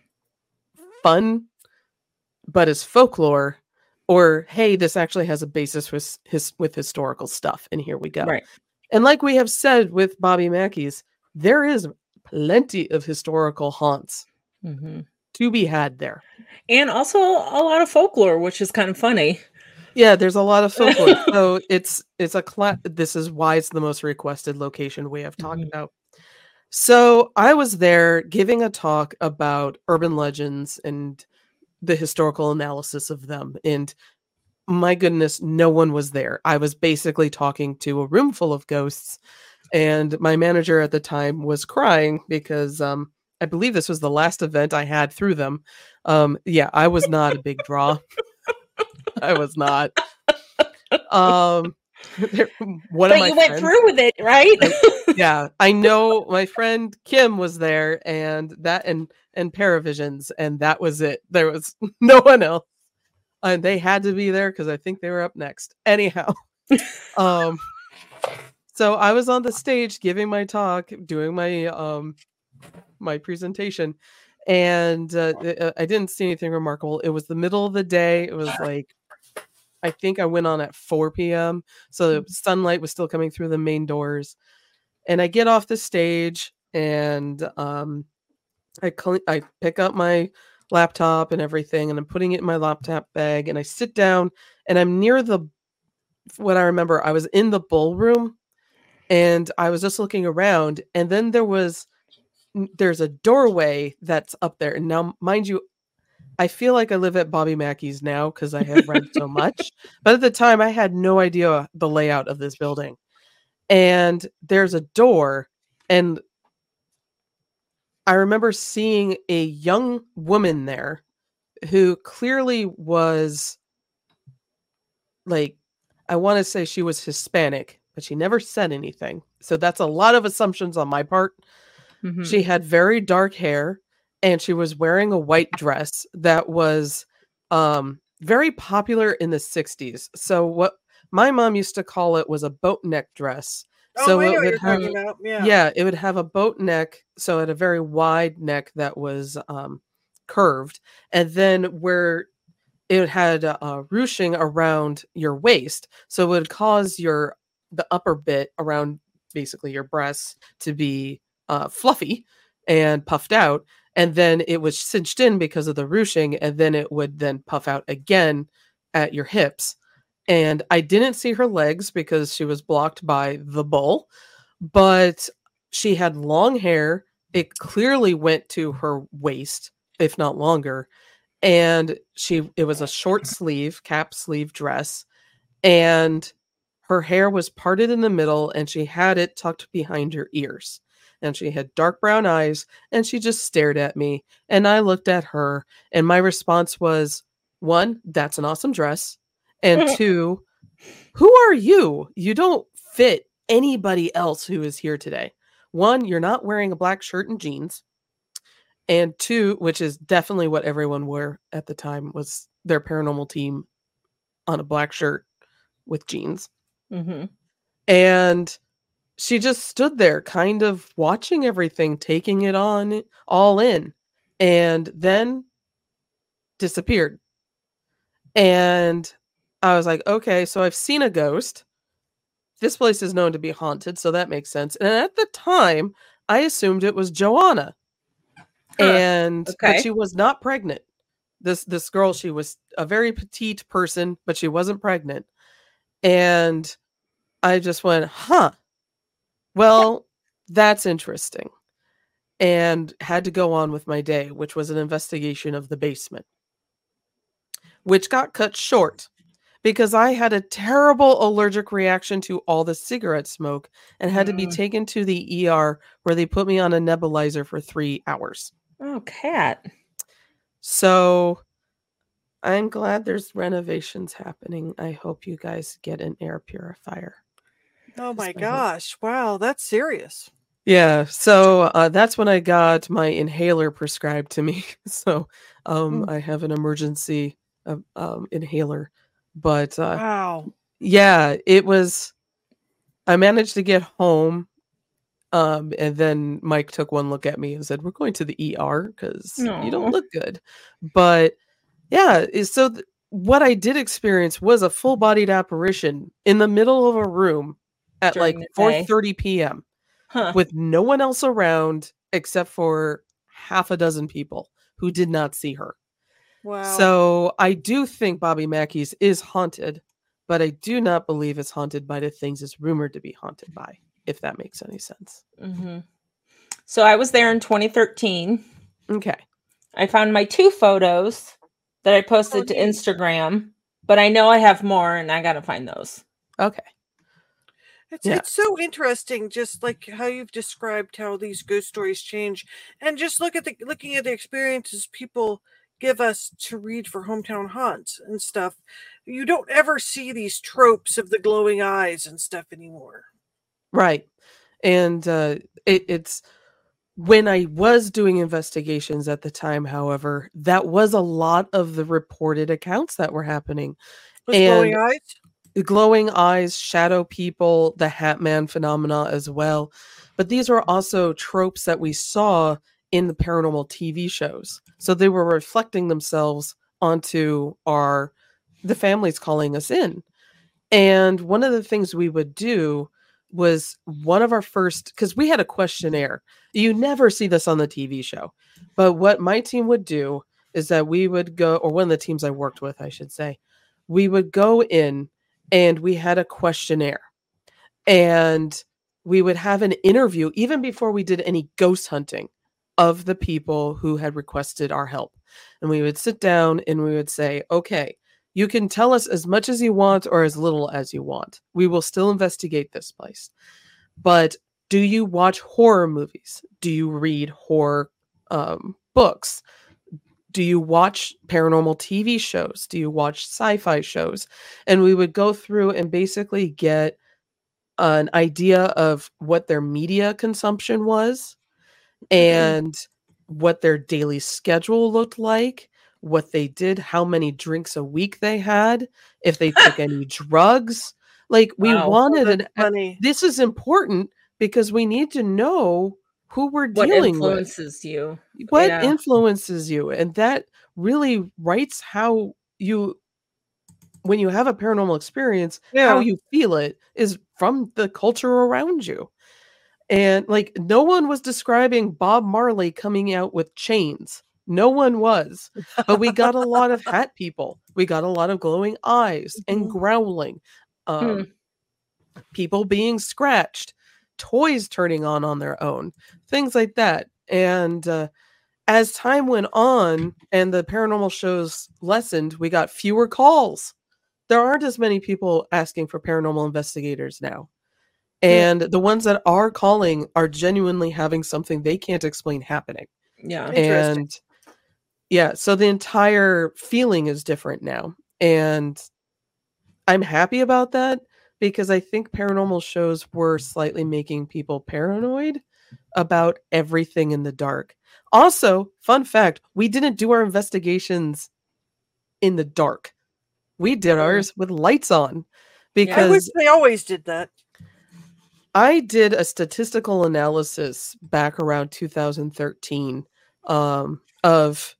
fun but is folklore, or hey, this actually has a basis with his with historical stuff, and here we go. Right. And like we have said with Bobby Mackey's, there is plenty of historical haunts hmm to be had there. And also a lot of folklore, which is kind of funny. Yeah, there's a lot of folklore. So it's it's a cla- this is why it's the most requested location we have talked Mhm. about. So I was there giving a talk about urban legends and the historical analysis of them. And my goodness, no one was there. I was basically talking to a room full of ghosts. And my manager at the time was crying because um, I believe this was the last event I had through them. Um, yeah, I was not a big draw. I was not. Um, one But of my you went friends, through with it, right? yeah, I know my friend Kim was there, and that and and Paravisions, and that was it. There was no one else, and they had to be there because I think they were up next. Anyhow, um, so I was on the stage giving my talk, doing my um my presentation, and uh, uh, I didn't see anything remarkable. It was the middle of the day. It was like I think I went on at four p.m. So the sunlight was still coming through the main doors. And I get off the stage and um, I cl- I pick up my laptop and everything, and I'm putting it in my laptop bag, and I sit down, and I'm near the what I remember I was in the ballroom, and I was just looking around, and then there was there's a doorway that's up there, and now mind you, I feel like I live at Bobby Mackey's now because I have read so much, but at the time I had no idea the layout of this building. And there's a door, and I remember seeing a young woman there who clearly was like, I want to say she was Hispanic, but she never said anything. So that's a lot of assumptions on my part. Mhm. She had very dark hair, and she was wearing a white dress that was um, very popular in the sixties. So what my mom used to call it was a boat neck dress. Oh, So I know it what would you're have, talking about. Yeah. yeah, it would have a boat neck, so it had a very wide neck that was um, curved, and then where it had a, a ruching around your waist, so it would cause your the upper bit around basically your breasts to be uh, fluffy and puffed out, and then it was cinched in because of the ruching, and then it would then puff out again at your hips. And I didn't see her legs because she was blocked by the bull, but she had long hair. It clearly went to her waist, if not longer. And she it was a short sleeve, cap sleeve dress, and her hair was parted in the middle, and she had it tucked behind her ears. And she had dark brown eyes, and she just stared at me. And I looked at her, and my response was, one, that's an awesome dress. And two, who are you? You don't fit anybody else who is here today. One, you're not wearing a black shirt and jeans. And two, which is definitely what everyone wore at the time, was their paranormal team on a black shirt with jeans. Mhm. And she just stood there kind of watching everything, taking it on all in, and then disappeared. And I was like, okay, so I've seen a ghost. This place is known to be haunted, so that makes sense. And at the time, I assumed it was Joanna. Huh. And but Okay. she was not pregnant. This this girl, she was a very petite person, but she wasn't pregnant. And I just went, huh. Well, that's interesting. And had to go on with my day, which was an investigation of the basement, which got cut short because I had a terrible allergic reaction to all the cigarette smoke and had to be Mm. taken to the E R where they put me on a nebulizer for three hours. Oh, cat. So I'm glad there's renovations happening. I hope you guys get an air purifier. Oh That's my my hope. gosh. Wow, that's serious. Yeah, so uh, that's when I got my inhaler prescribed to me. So um, Mm. I have an emergency uh, um, inhaler. But uh, Wow. yeah, it was. I managed to get home, um, and then Mike took one look at me and said, "We're going to the E R because you Aw. don't look good." But yeah, is- so th- what I did experience was a full-bodied apparition in the middle of a room at During like the four day. thirty p.m. Huh. with no one else around except for half a dozen people who did not see her. Wow. So I do think Bobby Mackey's is haunted, but I do not believe it's haunted by the things it's rumored to be haunted by, if that makes any sense. hmm So I was there in twenty thirteen. Okay. I found my two photos that I posted Oh, to neat. Instagram, but I know I have more and I got to find those. Okay. It's Yeah. it's so interesting, just like how you've described how these ghost stories change, and just look at the looking at the experiences people give us to read for Hometown Haunts and stuff. You don't ever see these tropes of the glowing eyes and stuff anymore. Right. And uh, it, it's when I was doing investigations at the time, however, that was a lot of the reported accounts that were happening. With And glowing eyes. the glowing eyes, shadow people, the Hat Man phenomena as well. But these were also tropes that we saw in the paranormal T V shows. So they were reflecting themselves onto our the families calling us in. And one of the things we would do was one of our first, because we had a questionnaire. You never see this on the T V show. But what my team would do is that we would go, or one of the teams I worked with, I should say, we would go in and we had a questionnaire. And we would have an interview even before we did any ghost hunting of the people who had requested our help. And we would sit down and we would say, okay, you can tell us as much as you want or as little as you want. We will still investigate this place. But do you watch horror movies? Do you read horror um, books? Do you watch paranormal T V shows? Do you watch sci-fi shows? And we would go through and basically get an idea of what their media consumption was and what their daily schedule looked like, what they did, how many drinks a week they had, if they took any drugs. Like we Wow. wanted Oh, an that's funny. this is important because we need to know who we're What dealing with. influences you? What Yeah. influences you? And that really writes how you when you have a paranormal experience, how Yeah. you feel it is from the culture around you. And like no one was describing Bob Marley coming out with chains. No one was. But we got a lot of hat people. We got a lot of glowing eyes and Mhm. growling. Um, people being scratched, toys turning on on their own, things like that. And uh, as time went on and the paranormal shows lessened, we got fewer calls. There aren't as many people asking for paranormal investigators now. And the ones that are calling are genuinely having something they can't explain happening. Yeah. Interesting. And yeah, so the entire feeling is different now. And I'm happy about that because I think paranormal shows were slightly making people paranoid about everything in the dark. Also, fun fact, we didn't do our investigations in the dark. We did Mm. ours with lights on I wish because they always did that. I did a statistical analysis back around two thousand thirteen um, of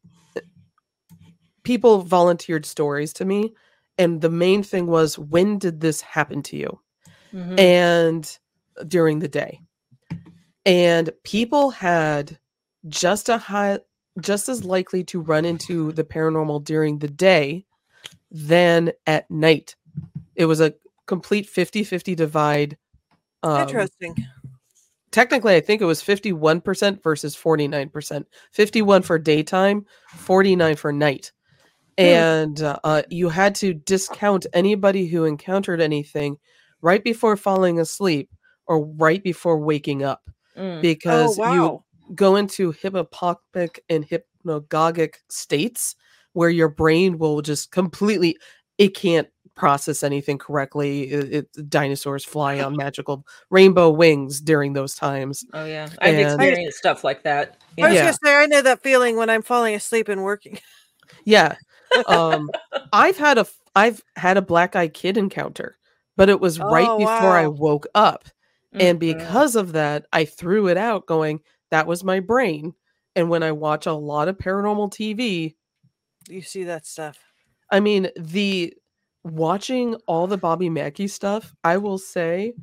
people volunteered stories to me. And the main thing was, when did this happen to you? Mhm. And during the day. And people had just a high, just as likely to run into the paranormal during the day than at night. It was a complete fifty-fifty divide. Um, Interesting. technically, I think it was fifty-one percent versus forty-nine percent. fifty-one for daytime, forty-nine for night. and uh, uh, you had to discount anybody who encountered anything right before falling asleep or right before waking up, Mm. Oh because you wow. go into hypopompic and hypnagogic states where your brain will just completely, it can't process anything correctly. It, it, dinosaurs fly on magical rainbow wings during those times. Oh yeah, I've And experienced stuff like that. I was Yeah. gonna say I know that feeling when I'm falling asleep and working. yeah, um, I've had a I've had a black-eyed kid encounter, but it was right Oh before I wow. woke up. And Mm-mm. because of that, I threw it out going, that was my brain. And when I watch a lot of paranormal T V, You see that stuff. I mean, the watching all the Bobby Mackey stuff, I will say,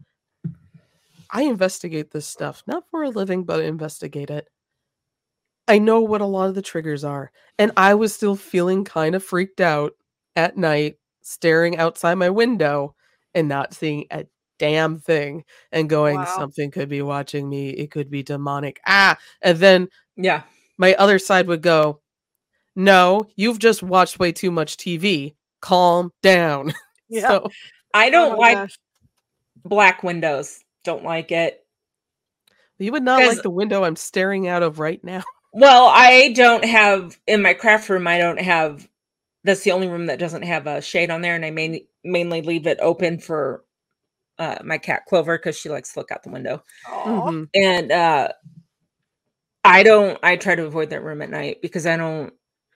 I investigate this stuff, not for a living, but investigate it. I know what a lot of the triggers are. And I was still feeling kind of freaked out at night, staring outside my window and not seeing a damn thing and going, Wow. something could be watching me. It could be demonic. Ah. And then Yeah. my other side would go, no, you've just watched way too much T V. Calm down. Yeah. So I Oh don't my like gosh. black windows. Don't like it. you would not Because- like the window I'm staring out of right now. Well, I don't have in my craft room. I don't have. That's the only room that doesn't have a shade on there, and I main, mainly leave it open for uh, my cat Clover because she likes to look out the window. Aw. Mhm. And uh, I don't. I try to avoid that room at night because I don't.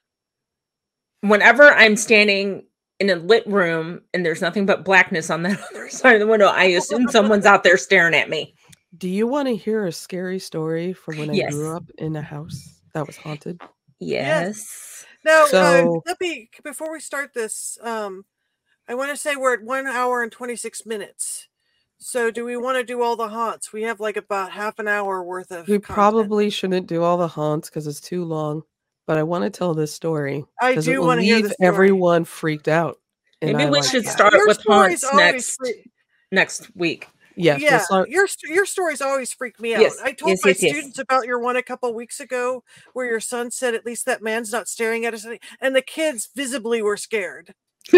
Whenever I'm standing in a lit room and there's nothing but blackness on that other side of the window, I assume someone's out there staring at me. Do you want to hear a scary story from when I Yes. grew up in a house that was haunted? Yes. Now, uh, So- let me before we start this. Um, I want to say we're at one hour and twenty six minutes. So, do we want to do all the haunts? We have like about half an hour worth of. We content. probably shouldn't do all the haunts because it's too long, but I want to tell this story I because it do will want to hear leave the story. everyone freaked out. and Maybe I we like should that. start Your with stories haunts always next freak- next week. Yes, we'll Yeah, start- your st- your stories always freak me out. Yes, I told yes, my yes, yes. students about your one a couple weeks ago, where your son said, "At least that man's not staring at us," and the kids visibly were scared. They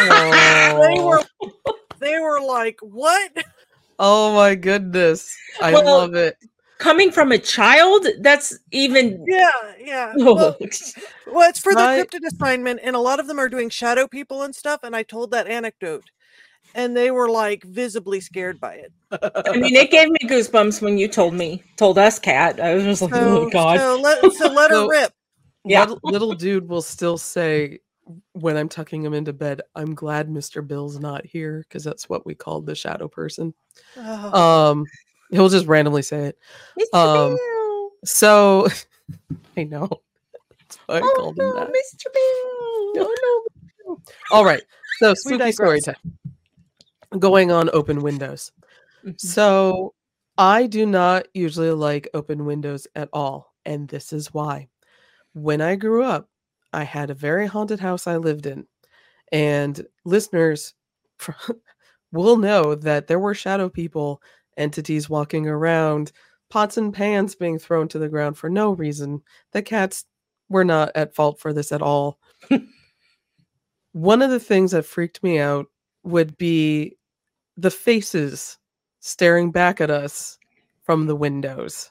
Oh. were, they were like, "What?" Oh my goodness. I Well, love it. Coming from a child, that's even. Yeah, yeah. Well, Oh, well, it's for the Right. cryptid assignment, and a lot of them are doing shadow people and stuff. And I told that anecdote, and they were like visibly scared by it. I mean, it gave me goosebumps when you told me, told us, Kat. I was just like, So, oh god. so let so let her So- rip. Yeah. Little, little dude will still say when I'm tucking him into bed, I'm glad Mister Bill's not here because that's what we called the shadow person. Oh, Um, he'll just randomly say it. Mister um, Bill. So I know. That's why I Oh called him no, that. Mister Bill. No, no. All right. So spooky story digress. time. Going on open windows. Mhm. So I do not usually like open windows at all, and this is why. When I grew up, I had a very haunted house I lived in, and listeners will know that there were shadow people, entities walking around, pots and pans being thrown to the ground for no reason. The cats were not at fault for this at all. One of the things that freaked me out would be the faces staring back at us from the windows.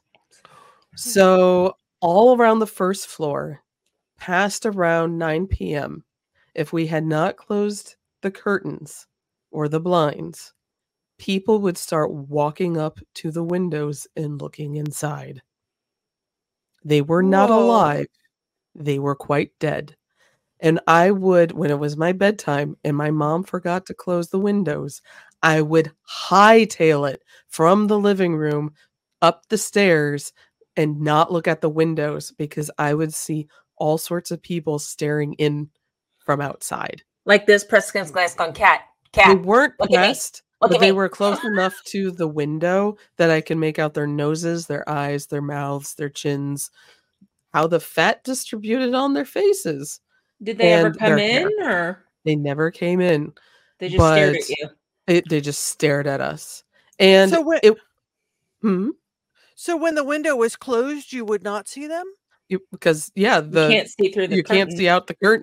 So, all around the first floor, past around nine p.m., if we had not closed the curtains or the blinds, people would start walking up to the windows and looking inside. They were not Whoa. alive, they were quite dead. And I would, when it was my bedtime and my mom forgot to close the windows, I would hightail it from the living room up the stairs and not look at the windows because I would see all sorts of people staring in from outside. Like this press against glass gone cat. They Cat. weren't look at me. pressed, Look but at they me. were close enough to the window that I can make out their noses, their eyes, their mouths, their chins, how the fat distributed on their faces. Did they ever and come their in hair. or They never came in. they just stared at But- you? It, they just stared at us. And So when- it hmm? So when the window was closed, you would not see them. You- because yeah, You the can't see through the you can't curtain. see out the curtain.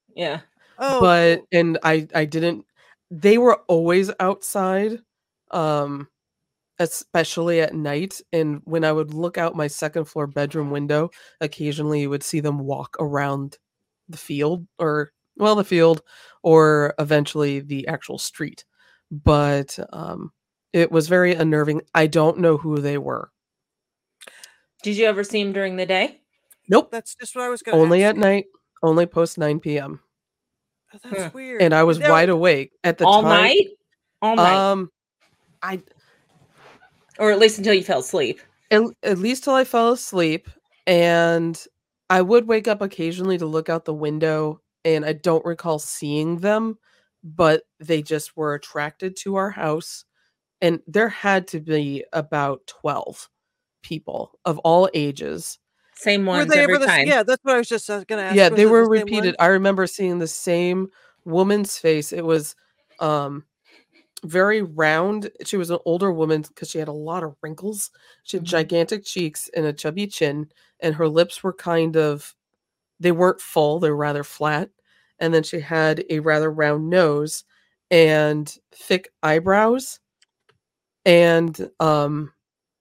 Yeah. Oh, But and I I didn't they were always outside, um, especially at night, and when I would look out my second floor bedroom window, occasionally you would see them walk around the field or well, the field or eventually the actual street. But, um, it was very unnerving. I don't know who they were. Did you ever see him during the day? Nope, that's just what I was going to only ask at you. night, only post nine p m. Oh, that's Huh. weird. And I was Now- wide awake at the All time. night? All night. Um, I Or at least until you fell asleep. at, at least till I fell asleep, and I would wake up occasionally to look out the window, and I don't recall seeing them, but they just were attracted to our house, and there had to be about twelve people of all ages. Same Were ones they every ever the time. Yeah, that's what I was just going to ask. Yeah, Was they it the were same repeated. one? I remember seeing the same woman's face. It was um very round. She was an older woman because she had a lot of wrinkles. She had Mhm. gigantic cheeks and a chubby chin, and her lips were kind of, they weren't full, they were rather flat. And then she had a rather round nose and thick eyebrows and um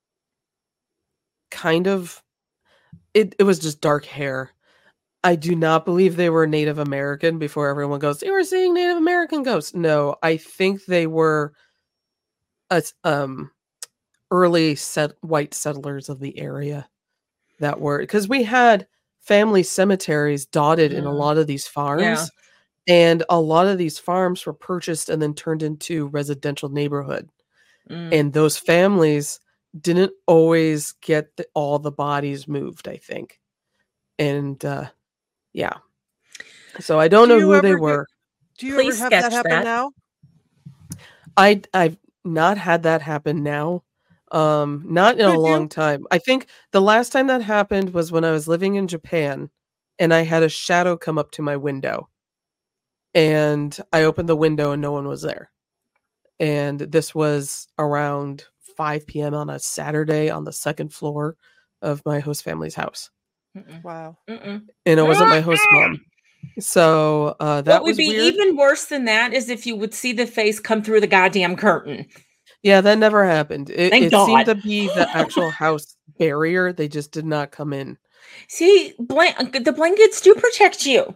kind of it, it was just dark hair. I do not believe they were Native American before everyone goes, they were seeing Native American ghosts. No, I think they were a, um early set white settlers of the area that were, because we had family cemeteries dotted in a Mm. lot of these farms. Yeah. And a lot of these farms were purchased and then turned into residential neighborhood. Mm. And those families didn't always get the, all the bodies moved, I think. And uh, yeah. So I don't Do know you who they ever get- were. Do you Please ever have that sketch happen that. now? I I've not had that happen now. Um, not in Could a you? long time. I think the last time that happened was when I was living in Japan and I had a shadow come up to my window. And I opened the window and no one was there. And this was around five p m on a Saturday on the second floor of my host family's house. Mm-mm. Wow. Mm-mm. And it wasn't my host mom. So uh, that What would was be weird. even worse than that is if you would see the face come through the goddamn curtain. Yeah, that never happened. It, Thank it seemed God. to be the actual house barrier. They just did not come in. See, blan- the blankets do protect you.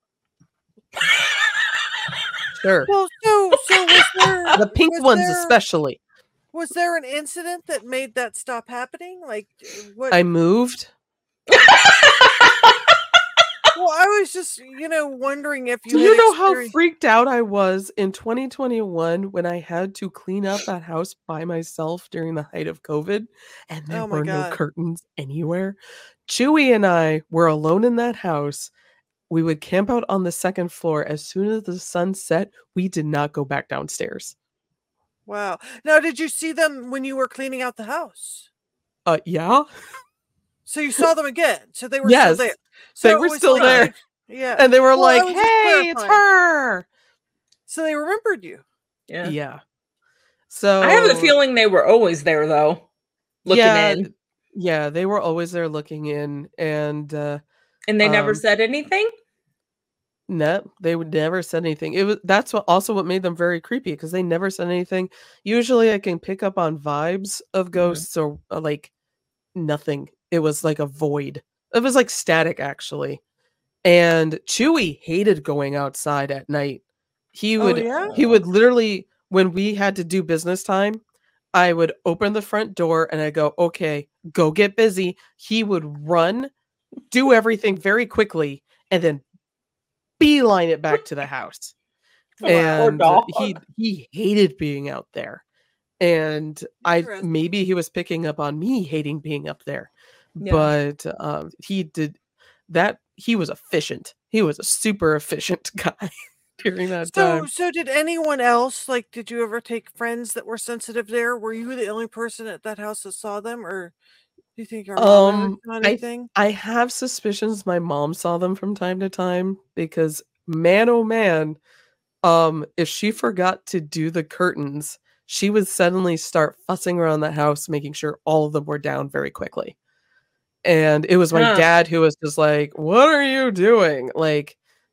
Sure. Well, so so was there The pink was ones there, especially. Was there an incident that made that stop happening? Like what? I moved. Well, I was just, you know, wondering if you Do had you know how experienced- freaked out I was in twenty twenty-one when I had to clean out that house by myself during the height of COVID and there Oh my were no God. curtains anywhere? Chewy and I were alone in that house. We would camp out on the second floor. As soon as the sun set, we did not go back downstairs. Wow. Now, did you see them when you were cleaning out the house? Uh, yeah, So you saw them again. So they were Yes, still there. they So it were was still like- there. Yeah. and they were Well, I like, was just "Hey, it's clarifying. her." So they remembered you. Yeah. Yeah. So I have a feeling they were always there, though, looking yeah, in, yeah, they were always there looking in, and uh, and they never um, said anything. no, they would never said anything. It was that's what also what made them very creepy because they never said anything. Usually, I can pick up on vibes of ghosts or uh, like nothing. It was like a void. It was like static, actually. And Chewy hated going outside at night. He Oh, would yeah? he would literally, when we had to do business time, I would open the front door and I go, "Okay, go get busy." He would run, do everything very quickly, and then beeline it back to the house. Oh, poor And dog. he he hated being out there. And I Interesting. maybe he was picking up on me hating being up there. Yeah. But um he did that he was efficient. He was a super efficient guy during that So, time. so did anyone else, like, did you ever take friends that were sensitive there? Were you the only person at that house that saw them, or do you think your mom ever Um, saw I anything? I have suspicions my mom saw them from time to time because man oh man, um, if she forgot to do the curtains, she would suddenly start fussing around the house, making sure all of them were down very quickly. And it was my Huh. dad who was just like, "What are you doing?" Like,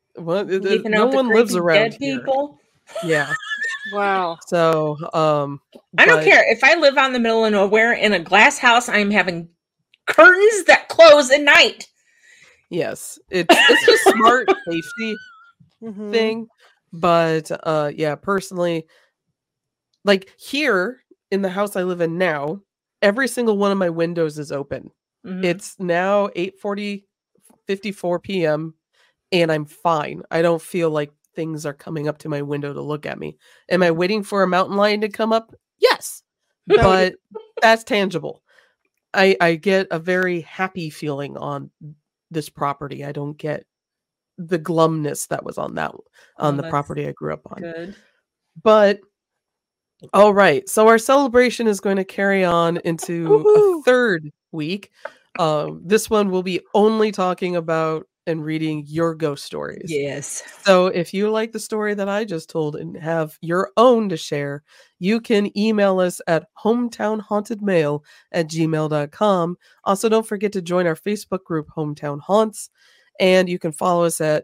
What? it- it- Leaving no out the one lives creepy around dead here. people. Yeah. Wow. So, um, I don't but- care if I live out in the middle of nowhere in a glass house. I'm having curtains that close at night. Yes, it's it's just smart safety Mhm. thing. But uh, yeah, personally, like here in the house I live in now, every single one of my windows is open. Mhm. It's now eight forty, fifty-four p.m. and I'm fine. I don't feel like things are coming up to my window to look at me. Am I waiting for a mountain lion to come up? Yes, but that's tangible. I I get a very happy feeling on this property. I don't get the glumness that was on that on Oh, the that's property I grew up on. Good. But all right, so our celebration is going to carry on into Woohoo! a third week. Um, this one will be only talking about and reading your ghost stories. Yes. So if you like the story that I just told and have your own to share, you can email us at hometownhauntedmail at gmail dot com. Also, don't forget to join our Facebook group, Hometown Haunts. And you can follow us at...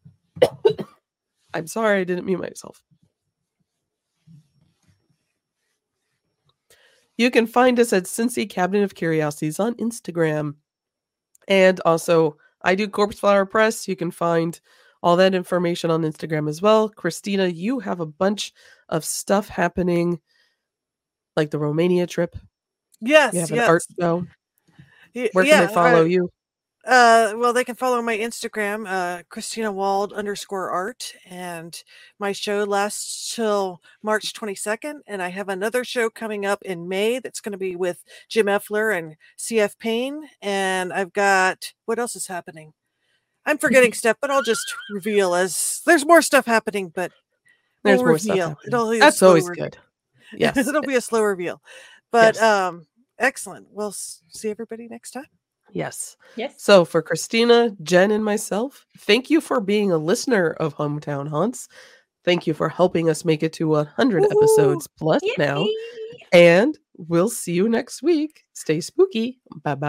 I'm sorry, I didn't mute myself. You can find us at Cincy Cabinet of Curiosities on Instagram. And also, I do Corpse Flower Press. You can find all that information on Instagram as well. Christina, you have a bunch of stuff happening, like the Romania trip. Yes, You have yes. an art show. Y- Where yeah, can they follow uh, you? Uh, well, they can follow my Instagram, uh, Christina Wald underscore art, and my show lasts till March twenty-second. And I have another show coming up in May that's going to be with Jim Effler and C F Payne. And I've got, what else is happening? I'm forgetting stuff, but I'll just reveal as there's more stuff happening, but There's we'll more stuff reveal. happening. It'll be a That's slow always re- good. Yes. It'll be a slow reveal, but, Yes. um, excellent. We'll s- see everybody next time. Yes. Yes. So for Christina, Jen, and myself, thank you for being a listener of Hometown Haunts. Thank you for helping us make it to one hundred Woohoo! episodes plus now. Yay! And we'll see you next week. Stay spooky. Bye-bye.